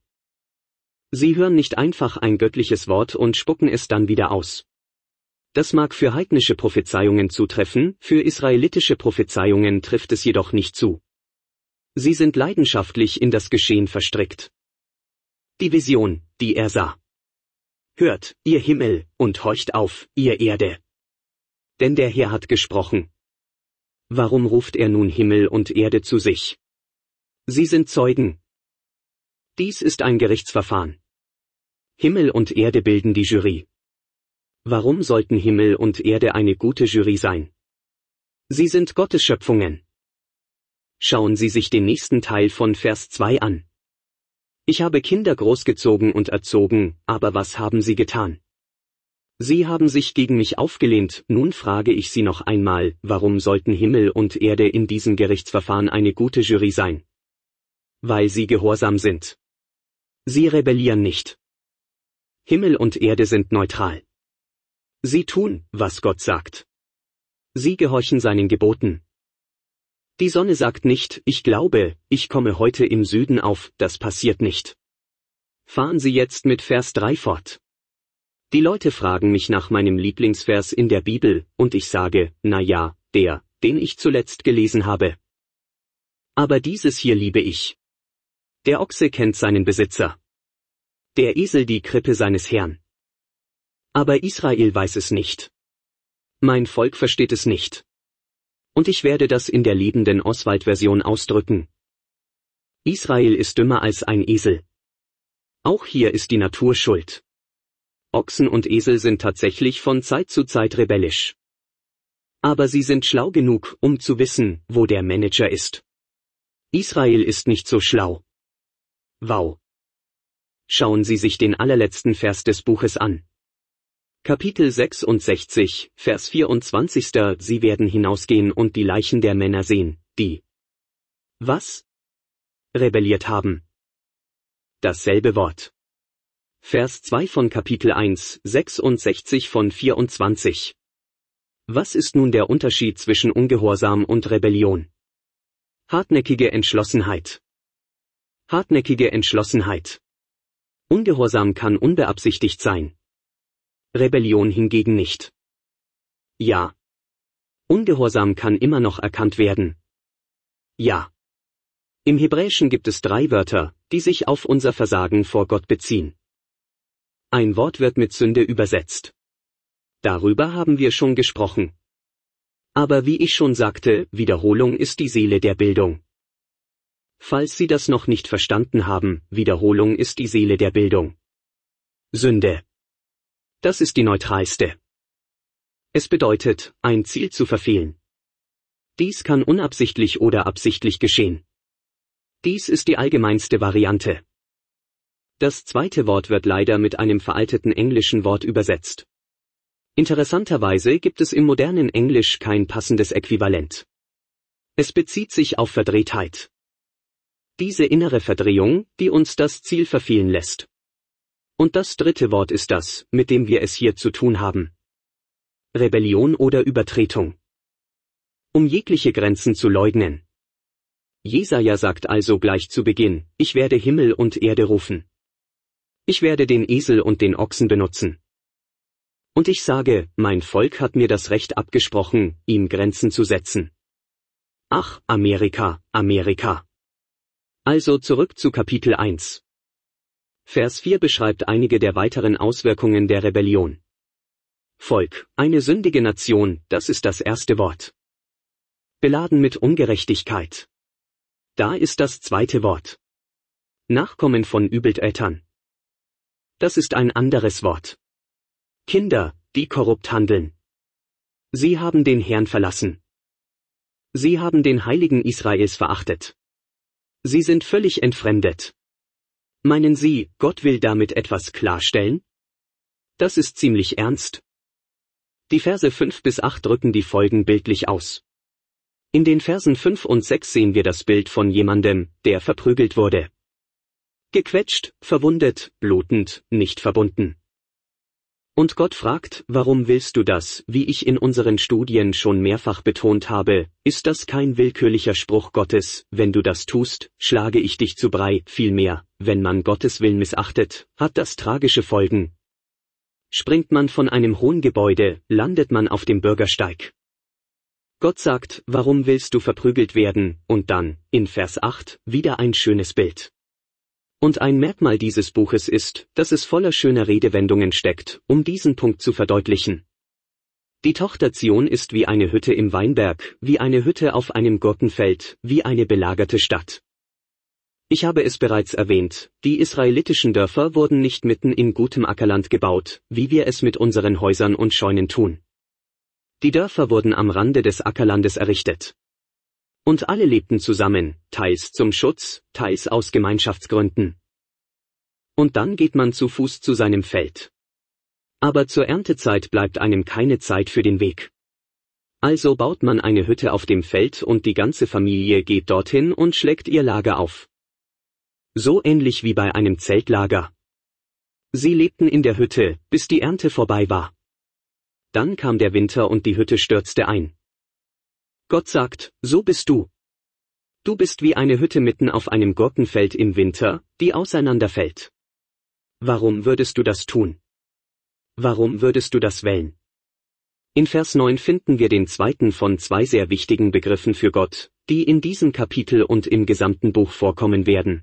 Sie hören nicht einfach ein göttliches Wort und spucken es dann wieder aus. Das mag für heidnische Prophezeiungen zutreffen, für israelitische Prophezeiungen trifft es jedoch nicht zu. Sie sind leidenschaftlich in das Geschehen verstrickt. Die Vision, die er sah. Hört, ihr Himmel, und horcht auf, ihr Erde. Denn der Herr hat gesprochen. Warum ruft er nun Himmel und Erde zu sich? Sie sind Zeugen. Dies ist ein Gerichtsverfahren. Himmel und Erde bilden die Jury. Warum sollten Himmel und Erde eine gute Jury sein? Sie sind Gottes Schöpfungen. Schauen Sie sich den nächsten Teil von Vers zwei an. Ich habe Kinder großgezogen und erzogen, aber was haben sie getan? Sie haben sich gegen mich aufgelehnt, nun frage ich Sie noch einmal, warum sollten Himmel und Erde in diesem Gerichtsverfahren eine gute Jury sein? Weil sie gehorsam sind. Sie rebellieren nicht. Himmel und Erde sind neutral. Sie tun, was Gott sagt. Sie gehorchen seinen Geboten. Die Sonne sagt nicht, ich glaube, ich komme heute im Süden auf, das passiert nicht. Fahren Sie jetzt mit Vers drei fort. Die Leute fragen mich nach meinem Lieblingsvers in der Bibel, und ich sage, na ja, der, den ich zuletzt gelesen habe. Aber dieses hier liebe ich. Der Ochse kennt seinen Besitzer. Der Esel die Krippe seines Herrn. Aber Israel weiß es nicht. Mein Volk versteht es nicht. Und ich werde das in der lebenden Oswald-Version ausdrücken. Israel ist dümmer als ein Esel. Auch hier ist die Natur schuld. Ochsen und Esel sind tatsächlich von Zeit zu Zeit rebellisch. Aber sie sind schlau genug, um zu wissen, wo der Manager ist. Israel ist nicht so schlau. Wow. Schauen Sie sich den allerletzten Vers des Buches an. Kapitel sechsundsechzig, Vers vierundzwanzig. Sie werden hinausgehen und die Leichen der Männer sehen, die was? Rebelliert haben. Dasselbe Wort. Vers zwei von Kapitel eins, sechsundsechzig von vierundzwanzig. Was ist nun der Unterschied zwischen Ungehorsam und Rebellion? Hartnäckige Entschlossenheit. Hartnäckige Entschlossenheit. Ungehorsam kann unbeabsichtigt sein. Rebellion hingegen nicht. Ja. Ungehorsam kann immer noch erkannt werden. Ja. Im Hebräischen gibt es drei Wörter, die sich auf unser Versagen vor Gott beziehen. Ein Wort wird mit Sünde übersetzt. Darüber haben wir schon gesprochen. Aber wie ich schon sagte, Wiederholung ist die Seele der Bildung. Falls Sie das noch nicht verstanden haben, Wiederholung ist die Seele der Bildung. Sünde. Das ist die neutralste. Es bedeutet, ein Ziel zu verfehlen. Dies kann unabsichtlich oder absichtlich geschehen. Dies ist die allgemeinste Variante. Das zweite Wort wird leider mit einem veralteten englischen Wort übersetzt. Interessanterweise gibt es im modernen Englisch kein passendes Äquivalent. Es bezieht sich auf Verdrehtheit. Diese innere Verdrehung, die uns das Ziel verfehlen lässt. Und das dritte Wort ist das, mit dem wir es hier zu tun haben. Rebellion oder Übertretung. Um jegliche Grenzen zu leugnen. Jesaja sagt also gleich zu Beginn, ich werde Himmel und Erde rufen. Ich werde den Esel und den Ochsen benutzen. Und ich sage, mein Volk hat mir das Recht abgesprochen, ihm Grenzen zu setzen. Ach, Amerika, Amerika. Also zurück zu Kapitel eins. Vers vier beschreibt einige der weiteren Auswirkungen der Rebellion. Volk, eine sündige Nation, das ist das erste Wort. Beladen mit Ungerechtigkeit. Da ist das zweite Wort. Nachkommen von Übeltätern. Das ist ein anderes Wort. Kinder, die korrupt handeln. Sie haben den Herrn verlassen. Sie haben den Heiligen Israels verachtet. Sie sind völlig entfremdet. Meinen Sie, Gott will damit etwas klarstellen? Das ist ziemlich ernst. Die Verse fünf bis acht drücken die Folgen bildlich aus. In den Versen fünf und sechs sehen wir das Bild von jemandem, der verprügelt wurde. Gequetscht, verwundet, blutend, nicht verbunden. Und Gott fragt, warum willst du das? Wie ich in unseren Studien schon mehrfach betont habe, ist das kein willkürlicher Spruch Gottes, wenn du das tust, schlage ich dich zu Brei, vielmehr, wenn man Gottes Willen missachtet, hat das tragische Folgen. Springt man von einem hohen Gebäude, landet man auf dem Bürgersteig. Gott sagt, warum willst du verprügelt werden, und dann, in Vers acht, wieder ein schönes Bild. Und ein Merkmal dieses Buches ist, dass es voller schöner Redewendungen steckt, um diesen Punkt zu verdeutlichen. Die Tochter Zion ist wie eine Hütte im Weinberg, wie eine Hütte auf einem Gurkenfeld, wie eine belagerte Stadt. Ich habe es bereits erwähnt, die israelitischen Dörfer wurden nicht mitten in gutem Ackerland gebaut, wie wir es mit unseren Häusern und Scheunen tun. Die Dörfer wurden am Rande des Ackerlandes errichtet. Und alle lebten zusammen, teils zum Schutz, teils aus Gemeinschaftsgründen. Und dann geht man zu Fuß zu seinem Feld. Aber zur Erntezeit bleibt einem keine Zeit für den Weg. Also baut man eine Hütte auf dem Feld und die ganze Familie geht dorthin und schlägt ihr Lager auf. So ähnlich wie bei einem Zeltlager. Sie lebten in der Hütte, bis die Ernte vorbei war. Dann kam der Winter und die Hütte stürzte ein. Gott sagt, so bist du. Du bist wie eine Hütte mitten auf einem Gurkenfeld im Winter, die auseinanderfällt. Warum würdest du das tun? Warum würdest du das wählen? In Vers neun finden wir den zweiten von zwei sehr wichtigen Begriffen für Gott, die in diesem Kapitel und im gesamten Buch vorkommen werden.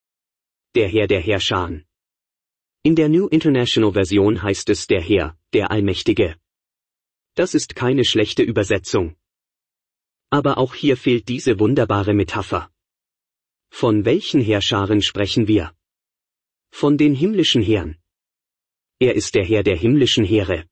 Der Herr der Herrscher. In der New International Version heißt es der Herr, der Allmächtige. Das ist keine schlechte Übersetzung. Aber auch hier fehlt diese wunderbare Metapher. Von welchen Heerscharen sprechen wir? Von den himmlischen Heeren. Er ist der Herr der himmlischen Heere.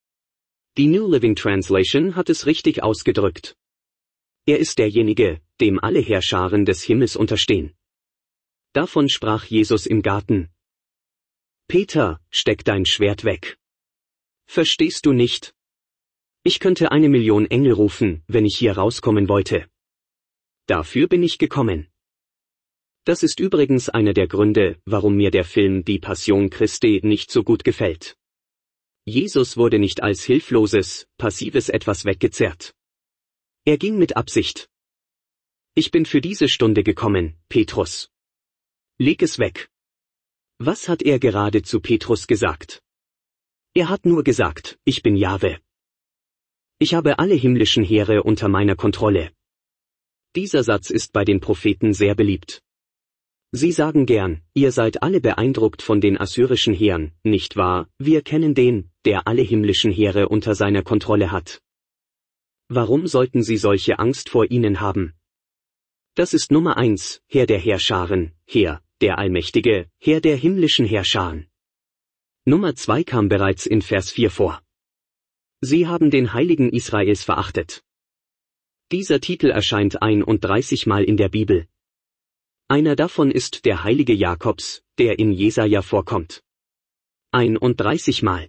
Die New Living Translation hat es richtig ausgedrückt. Er ist derjenige, dem alle Heerscharen des Himmels unterstehen. Davon sprach Jesus im Garten. Peter, steck dein Schwert weg. Verstehst du nicht? Ich könnte eine Million Engel rufen, wenn ich hier rauskommen wollte. Dafür bin ich gekommen. Das ist übrigens einer der Gründe, warum mir der Film Die Passion Christi nicht so gut gefällt. Jesus wurde nicht als hilfloses, passives Etwas weggezerrt. Er ging mit Absicht. Ich bin für diese Stunde gekommen, Petrus. Leg es weg. Was hat er gerade zu Petrus gesagt? Er hat nur gesagt, ich bin Jahwe. Ich habe alle himmlischen Heere unter meiner Kontrolle. Dieser Satz ist bei den Propheten sehr beliebt. Sie sagen gern, ihr seid alle beeindruckt von den assyrischen Heeren, nicht wahr? Wir kennen den, der alle himmlischen Heere unter seiner Kontrolle hat. Warum sollten sie solche Angst vor ihnen haben? Das ist Nummer eins, Herr der Heerscharen, Herr, der Allmächtige, Herr der himmlischen Heerscharen. Nummer zwei kam bereits in Vers vier vor. Sie haben den Heiligen Israels verachtet. Dieser Titel erscheint einunddreißig Mal in der Bibel. Einer davon ist der Heilige Jakobs, der in Jesaja vorkommt. einunddreißig Mal.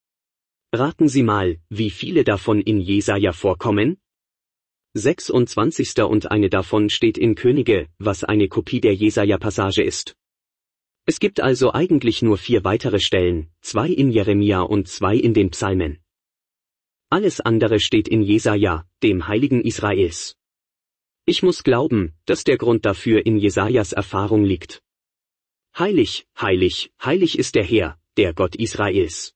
Raten Sie mal, wie viele davon in Jesaja vorkommen? sechsundzwanzig und eine davon steht in Könige, was eine Kopie der Jesaja-Passage ist. Es gibt also eigentlich nur vier weitere Stellen, zwei in Jeremia und zwei in den Psalmen. Alles andere steht in Jesaja, dem Heiligen Israels. Ich muss glauben, dass der Grund dafür in Jesajas Erfahrung liegt. Heilig, heilig, heilig ist der Herr, der Gott Israels.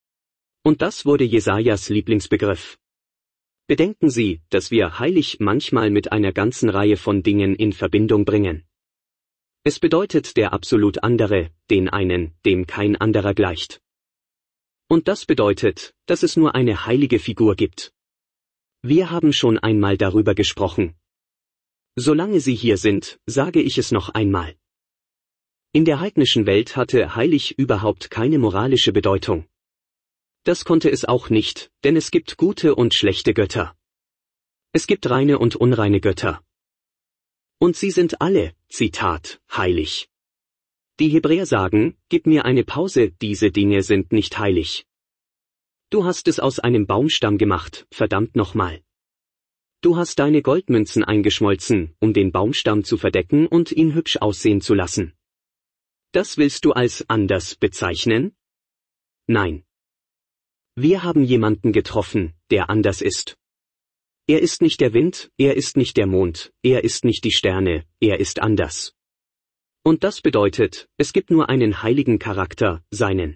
Und das wurde Jesajas Lieblingsbegriff. Bedenken Sie, dass wir heilig manchmal mit einer ganzen Reihe von Dingen in Verbindung bringen. Es bedeutet der absolut andere, den einen, dem kein anderer gleicht. Und das bedeutet, dass es nur eine heilige Figur gibt. Wir haben schon einmal darüber gesprochen. Solange Sie hier sind, sage ich es noch einmal. In der heidnischen Welt hatte heilig überhaupt keine moralische Bedeutung. Das konnte es auch nicht, denn es gibt gute und schlechte Götter. Es gibt reine und unreine Götter. Und sie sind alle, Zitat, heilig. Die Hebräer sagen, gib mir eine Pause, diese Dinge sind nicht heilig. Du hast es aus einem Baumstamm gemacht, verdammt nochmal. Du hast deine Goldmünzen eingeschmolzen, um den Baumstamm zu verdecken und ihn hübsch aussehen zu lassen. Das willst du als anders bezeichnen? Nein. Wir haben jemanden getroffen, der anders ist. Er ist nicht der Wind, er ist nicht der Mond, er ist nicht die Sterne, er ist anders. Und das bedeutet, es gibt nur einen heiligen Charakter, seinen.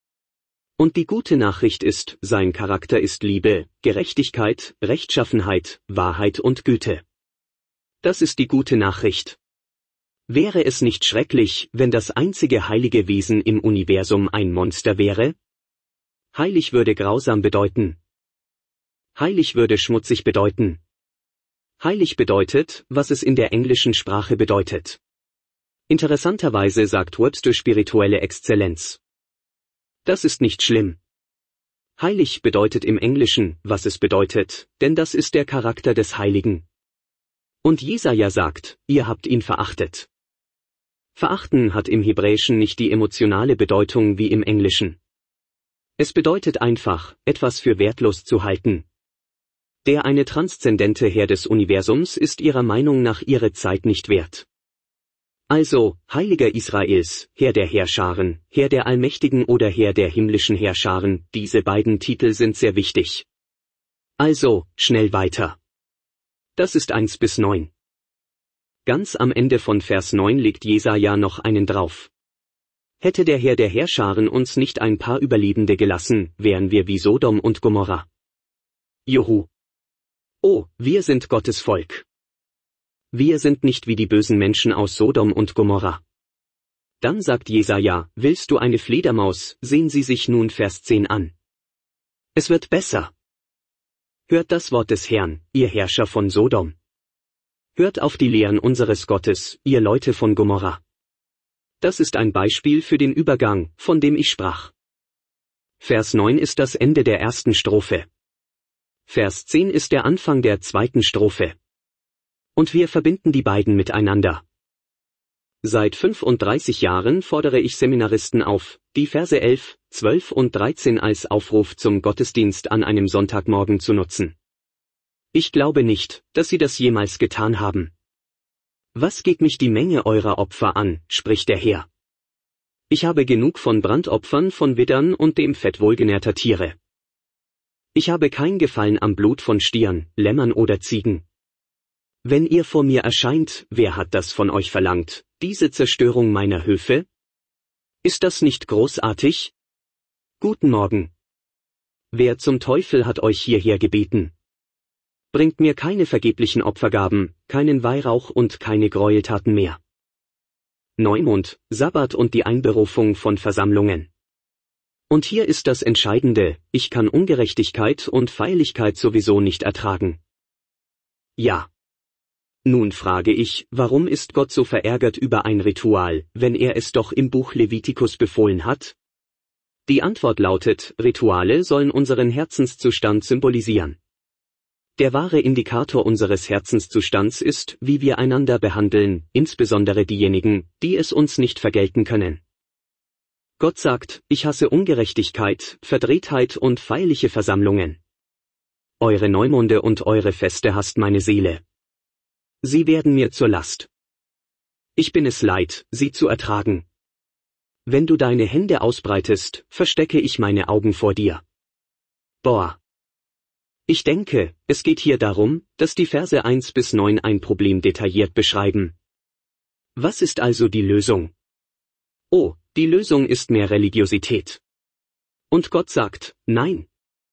Und die gute Nachricht ist, sein Charakter ist Liebe, Gerechtigkeit, Rechtschaffenheit, Wahrheit und Güte. Das ist die gute Nachricht. Wäre es nicht schrecklich, wenn das einzige heilige Wesen im Universum ein Monster wäre? Heilig würde grausam bedeuten. Heilig würde schmutzig bedeuten. Heilig bedeutet, was es in der englischen Sprache bedeutet. Interessanterweise sagt Webster spirituelle Exzellenz. Das ist nicht schlimm. Heilig bedeutet im Englischen, was es bedeutet, denn das ist der Charakter des Heiligen. Und Jesaja sagt, ihr habt ihn verachtet. Verachten hat im Hebräischen nicht die emotionale Bedeutung wie im Englischen. Es bedeutet einfach, etwas für wertlos zu halten. Der eine transzendente Herr des Universums ist ihrer Meinung nach ihre Zeit nicht wert. Also, Heiliger Israels, Herr der Heerscharen, Herr der Allmächtigen oder Herr der himmlischen Heerscharen, diese beiden Titel sind sehr wichtig. Also, schnell weiter. Das ist eins bis neun. Ganz am Ende von Vers neun legt Jesaja noch einen drauf. Hätte der Herr der Heerscharen uns nicht ein paar Überlebende gelassen, wären wir wie Sodom und Gomorra. Juhu. Oh, wir sind Gottes Volk. Wir sind nicht wie die bösen Menschen aus Sodom und Gomorra. Dann sagt Jesaja, willst du eine Fledermaus, sehen Sie sich nun Vers zehn an. Es wird besser. Hört das Wort des Herrn, ihr Herrscher von Sodom. Hört auf die Lehren unseres Gottes, ihr Leute von Gomorra. Das ist ein Beispiel für den Übergang, von dem ich sprach. Vers neun ist das Ende der ersten Strophe. Vers zehn ist der Anfang der zweiten Strophe. Und wir verbinden die beiden miteinander. Seit fünfunddreißig Jahren fordere ich Seminaristen auf, die Verse elf, zwölf und dreizehn als Aufruf zum Gottesdienst an einem Sonntagmorgen zu nutzen. Ich glaube nicht, dass sie das jemals getan haben. Was geht mich die Menge eurer Opfer an, spricht der Herr. Ich habe genug von Brandopfern von Widdern und dem Fett wohlgenährter Tiere. Ich habe kein Gefallen am Blut von Stieren, Lämmern oder Ziegen. Wenn ihr vor mir erscheint, wer hat das von euch verlangt, diese Zerstörung meiner Höfe? Ist das nicht großartig? Guten Morgen. Wer zum Teufel hat euch hierher gebeten? Bringt mir keine vergeblichen Opfergaben, keinen Weihrauch und keine Gräueltaten mehr. Neumond, Sabbat und die Einberufung von Versammlungen. Und hier ist das Entscheidende, ich kann Ungerechtigkeit und Feierlichkeit sowieso nicht ertragen. Ja. Nun frage ich, warum ist Gott so verärgert über ein Ritual, wenn er es doch im Buch Levitikus befohlen hat? Die Antwort lautet, Rituale sollen unseren Herzenszustand symbolisieren. Der wahre Indikator unseres Herzenszustands ist, wie wir einander behandeln, insbesondere diejenigen, die es uns nicht vergelten können. Gott sagt, ich hasse Ungerechtigkeit, Verdrehtheit und feierliche Versammlungen. Eure Neumonde und eure Feste hasst meine Seele. Sie werden mir zur Last. Ich bin es leid, sie zu ertragen. Wenn du deine Hände ausbreitest, verstecke ich meine Augen vor dir. Boah. Ich denke, es geht hier darum, dass die Verse eins bis neun ein Problem detailliert beschreiben. Was ist also die Lösung? Oh, die Lösung ist mehr Religiosität. Und Gott sagt, nein.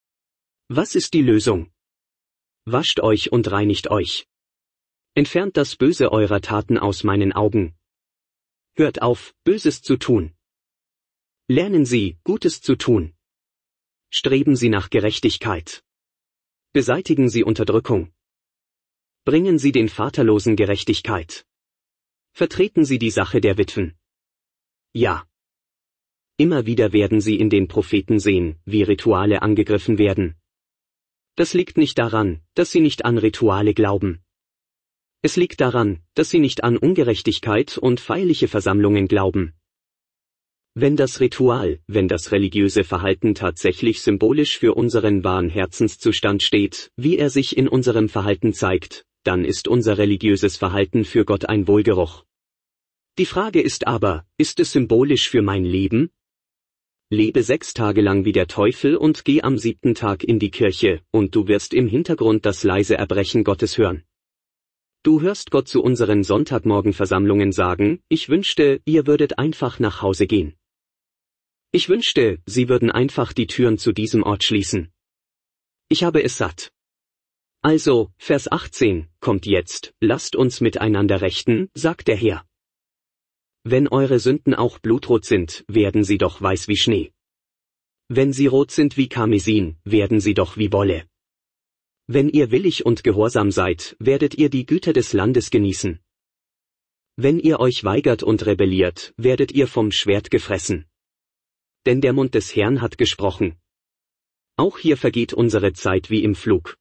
Was ist die Lösung? Wascht euch und reinigt euch. Entfernt das Böse eurer Taten aus meinen Augen. Hört auf, Böses zu tun. Lernen Sie, Gutes zu tun. Streben Sie nach Gerechtigkeit. Beseitigen Sie Unterdrückung. Bringen Sie den Vaterlosen Gerechtigkeit. Vertreten Sie die Sache der Witwen. Ja. Immer wieder werden Sie in den Propheten sehen, wie Rituale angegriffen werden. Das liegt nicht daran, dass Sie nicht an Rituale glauben. Es liegt daran, dass Sie nicht an Ungerechtigkeit und feierliche Versammlungen glauben. Wenn das Ritual, wenn das religiöse Verhalten tatsächlich symbolisch für unseren wahren Herzenszustand steht, wie er sich in unserem Verhalten zeigt, dann ist unser religiöses Verhalten für Gott ein Wohlgeruch. Die Frage ist aber, ist es symbolisch für mein Leben? Lebe sechs Tage lang wie der Teufel und geh am siebten Tag in die Kirche, und du wirst im Hintergrund das leise Erbrechen Gottes hören. Du hörst Gott zu unseren Sonntagmorgenversammlungen sagen, ich wünschte, ihr würdet einfach nach Hause gehen. Ich wünschte, sie würden einfach die Türen zu diesem Ort schließen. Ich habe es satt. Also, Vers achtzehn, kommt jetzt, lasst uns miteinander rechten, sagt der Herr. Wenn eure Sünden auch blutrot sind, werden sie doch weiß wie Schnee. Wenn sie rot sind wie Karmesin, werden sie doch wie Wolle. Wenn ihr willig und gehorsam seid, werdet ihr die Güter des Landes genießen. Wenn ihr euch weigert und rebelliert, werdet ihr vom Schwert gefressen. Denn der Mund des Herrn hat gesprochen. Auch hier vergeht unsere Zeit wie im Flug.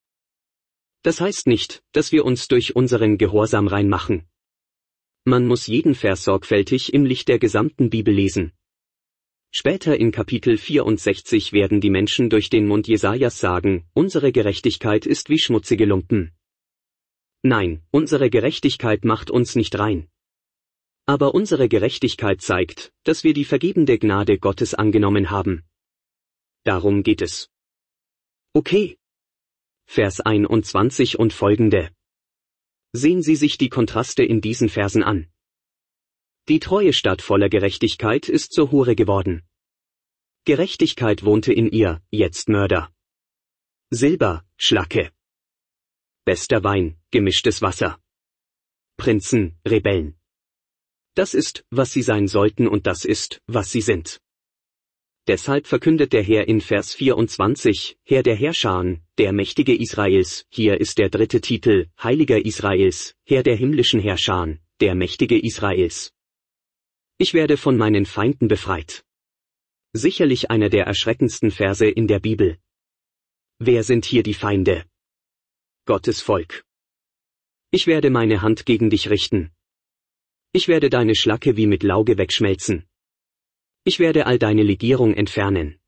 Das heißt nicht, dass wir uns durch unseren Gehorsam reinmachen. Man muss jeden Vers sorgfältig im Licht der gesamten Bibel lesen. Später in Kapitel vierundsechzig werden die Menschen durch den Mund Jesajas sagen, unsere Gerechtigkeit ist wie schmutzige Lumpen. Nein, unsere Gerechtigkeit macht uns nicht rein. Aber unsere Gerechtigkeit zeigt, dass wir die vergebende Gnade Gottes angenommen haben. Darum geht es. Okay. Vers einundzwanzig und folgende. Sehen Sie sich die Kontraste in diesen Versen an. Die treue Stadt voller Gerechtigkeit ist zur Hure geworden. Gerechtigkeit wohnte in ihr, jetzt Mörder. Silber, Schlacke. Bester Wein, gemischtes Wasser. Prinzen, Rebellen. Das ist, was sie sein sollten und das ist, was sie sind. Deshalb verkündet der Herr in Vers vierundzwanzig, Herr der Herrscharen, der Mächtige Israels, hier ist der dritte Titel, Heiliger Israels, Herr der himmlischen Herrscharen, der Mächtige Israels. Ich werde von meinen Feinden befreit. Sicherlich einer der erschreckendsten Verse in der Bibel. Wer sind hier die Feinde? Gottes Volk. Ich werde meine Hand gegen dich richten. Ich werde deine Schlacke wie mit Lauge wegschmelzen. Ich werde all deine Legierung entfernen.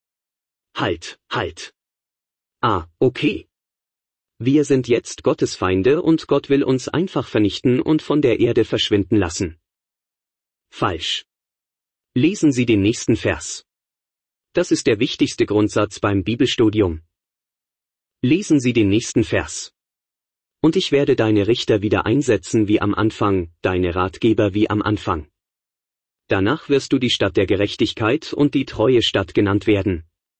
Halt, halt. Ah, okay. Wir sind jetzt Gottes Feinde und Gott will uns einfach vernichten und von der Erde verschwinden lassen. Falsch. Lesen Sie den nächsten Vers. Das ist der wichtigste Grundsatz beim Bibelstudium. Lesen Sie den nächsten Vers. Und ich werde deine Richter wieder einsetzen wie am Anfang, deine Ratgeber wie am Anfang. Danach wirst du die Stadt der Gerechtigkeit und die treue Stadt genannt werden.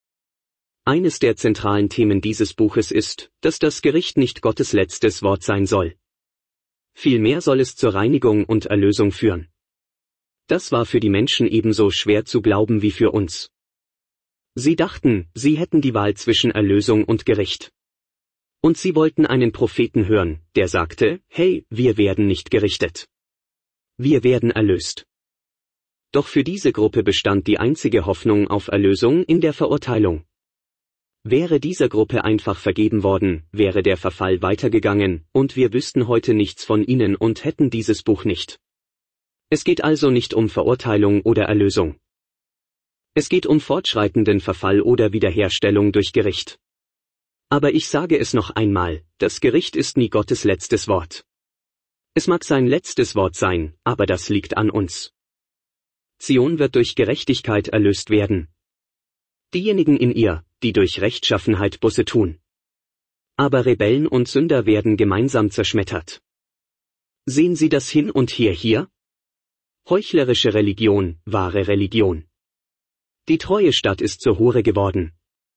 Eines der zentralen Themen dieses Buches ist, dass das Gericht nicht Gottes letztes Wort sein soll. Vielmehr soll es zur Reinigung und Erlösung führen. Das war für die Menschen ebenso schwer zu glauben wie für uns. Sie dachten, sie hätten die Wahl zwischen Erlösung und Gericht. Und sie wollten einen Propheten hören, der sagte, hey, wir werden nicht gerichtet. Wir werden erlöst. Doch für diese Gruppe bestand die einzige Hoffnung auf Erlösung in der Verurteilung. Wäre dieser Gruppe einfach vergeben worden, wäre der Verfall weitergegangen, und wir wüssten heute nichts von ihnen und hätten dieses Buch nicht. Es geht also nicht um Verurteilung oder Erlösung. Es geht um fortschreitenden Verfall oder Wiederherstellung durch Gericht. Aber ich sage es noch einmal, das Gericht ist nie Gottes letztes Wort. Es mag sein letztes Wort sein, aber das liegt an uns. Zion wird durch Gerechtigkeit erlöst werden. Diejenigen in ihr, die durch Rechtschaffenheit Buße tun. Aber Rebellen und Sünder werden gemeinsam zerschmettert. Sehen Sie das hin und her hier? Heuchlerische Religion, wahre Religion. Die treue Stadt ist zur Hure geworden.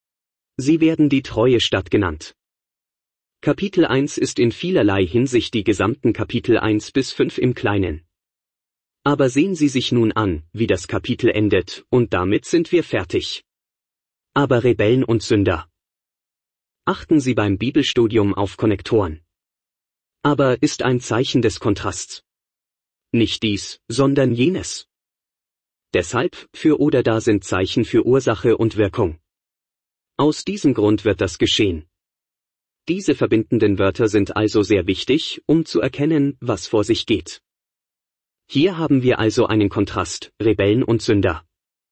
Sie werden die treue Stadt genannt. Kapitel eins ist in vielerlei Hinsicht die gesamten Kapitel eins bis fünf im Kleinen. Aber sehen Sie sich nun an, wie das Kapitel endet, und damit sind wir fertig. Aber Rebellen und Sünder. Achten Sie beim Bibelstudium auf Konnektoren. Aber ist ein Zeichen des Kontrasts. Nicht dies, sondern jenes. Deshalb, für oder da sind Zeichen für Ursache und Wirkung. Aus diesem Grund wird das geschehen. Diese verbindenden Wörter sind also sehr wichtig, um zu erkennen, was vor sich geht. Hier haben wir also einen Kontrast, Rebellen und Sünder.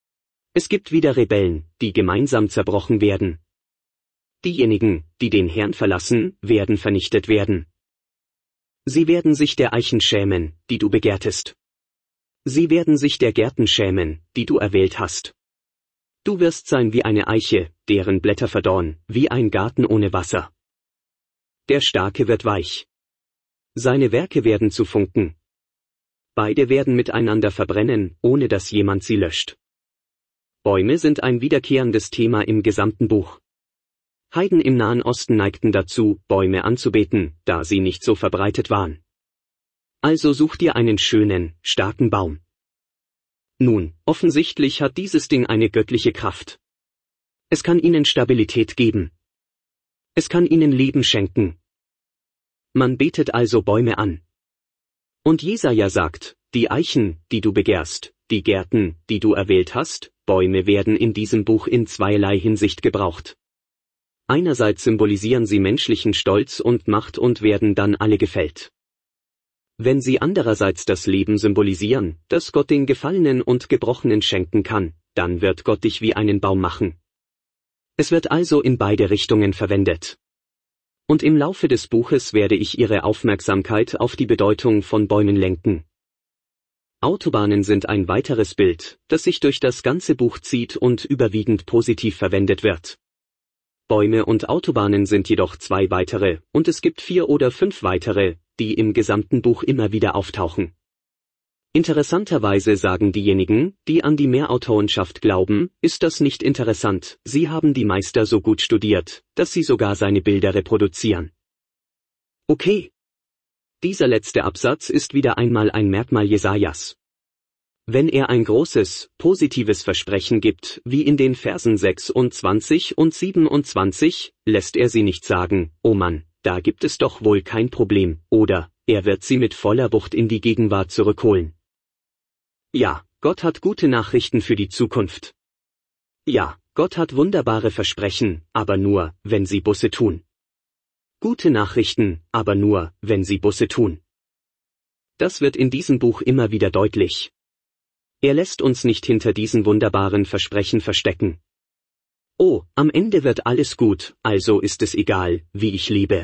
Es gibt wieder Rebellen, die gemeinsam zerbrochen werden. Diejenigen, die den Herrn verlassen, werden vernichtet werden. Sie werden sich der Eichen schämen, die du begehrtest. Sie werden sich der Gärten schämen, die du erwählt hast. Du wirst sein wie eine Eiche, deren Blätter verdorren, wie ein Garten ohne Wasser. Der Starke wird weich. Seine Werke werden zu Funken. Beide werden miteinander verbrennen, ohne dass jemand sie löscht. Bäume sind ein wiederkehrendes Thema im gesamten Buch. Heiden im Nahen Osten neigten dazu, Bäume anzubeten, da sie nicht so verbreitet waren. Also such dir einen schönen, starken Baum. Nun, offensichtlich hat dieses Ding eine göttliche Kraft. Es kann ihnen Stabilität geben. Es kann ihnen Leben schenken. Man betet also Bäume an. Und Jesaja sagt, die Eichen, die du begehrst, die Gärten, die du erwählt hast, Bäume werden in diesem Buch in zweierlei Hinsicht gebraucht. Einerseits symbolisieren sie menschlichen Stolz und Macht und werden dann alle gefällt. Wenn sie andererseits das Leben symbolisieren, das Gott den Gefallenen und Gebrochenen schenken kann, dann wird Gott dich wie einen Baum machen. Es wird also in beide Richtungen verwendet. Und im Laufe des Buches werde ich Ihre Aufmerksamkeit auf die Bedeutung von Bäumen lenken. Autobahnen sind ein weiteres Bild, das sich durch das ganze Buch zieht und überwiegend positiv verwendet wird. Bäume und Autobahnen sind jedoch zwei weitere, und es gibt vier oder fünf weitere, die im gesamten Buch immer wieder auftauchen. Interessanterweise sagen diejenigen, die an die Mehrautorenschaft glauben, ist das nicht interessant, sie haben die Meister so gut studiert, dass sie sogar seine Bilder reproduzieren. Okay. Dieser letzte Absatz ist wieder einmal ein Merkmal Jesajas. Wenn er ein großes, positives Versprechen gibt, wie in den Versen sechsundzwanzig und siebenundzwanzig, lässt er sie nicht sagen, oh Mann, da gibt es doch wohl kein Problem, oder, er wird sie mit voller Wucht in die Gegenwart zurückholen. Ja, Gott hat gute Nachrichten für die Zukunft. Ja, Gott hat wunderbare Versprechen, aber nur, wenn sie Buße tun. Gute Nachrichten, aber nur, wenn sie Buße tun. Das wird in diesem Buch immer wieder deutlich. Er lässt uns nicht hinter diesen wunderbaren Versprechen verstecken. Oh, am Ende wird alles gut, also ist es egal, wie ich lebe.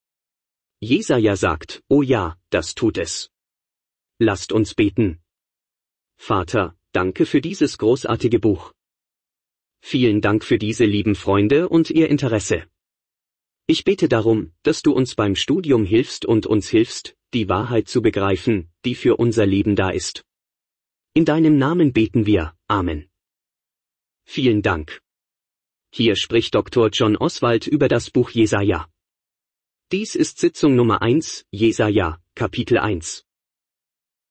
Jesaja sagt, oh ja, das tut es. Lasst uns beten. Vater, danke für dieses großartige Buch. Vielen Dank für diese lieben Freunde und ihr Interesse. Ich bete darum, dass du uns beim Studium hilfst und uns hilfst, die Wahrheit zu begreifen, die für unser Leben da ist. In deinem Namen beten wir, Amen. Vielen Dank. Hier spricht Doktor John Oswald über das Buch Jesaja. Dies ist Sitzung Nummer eins, Jesaja, Kapitel eins.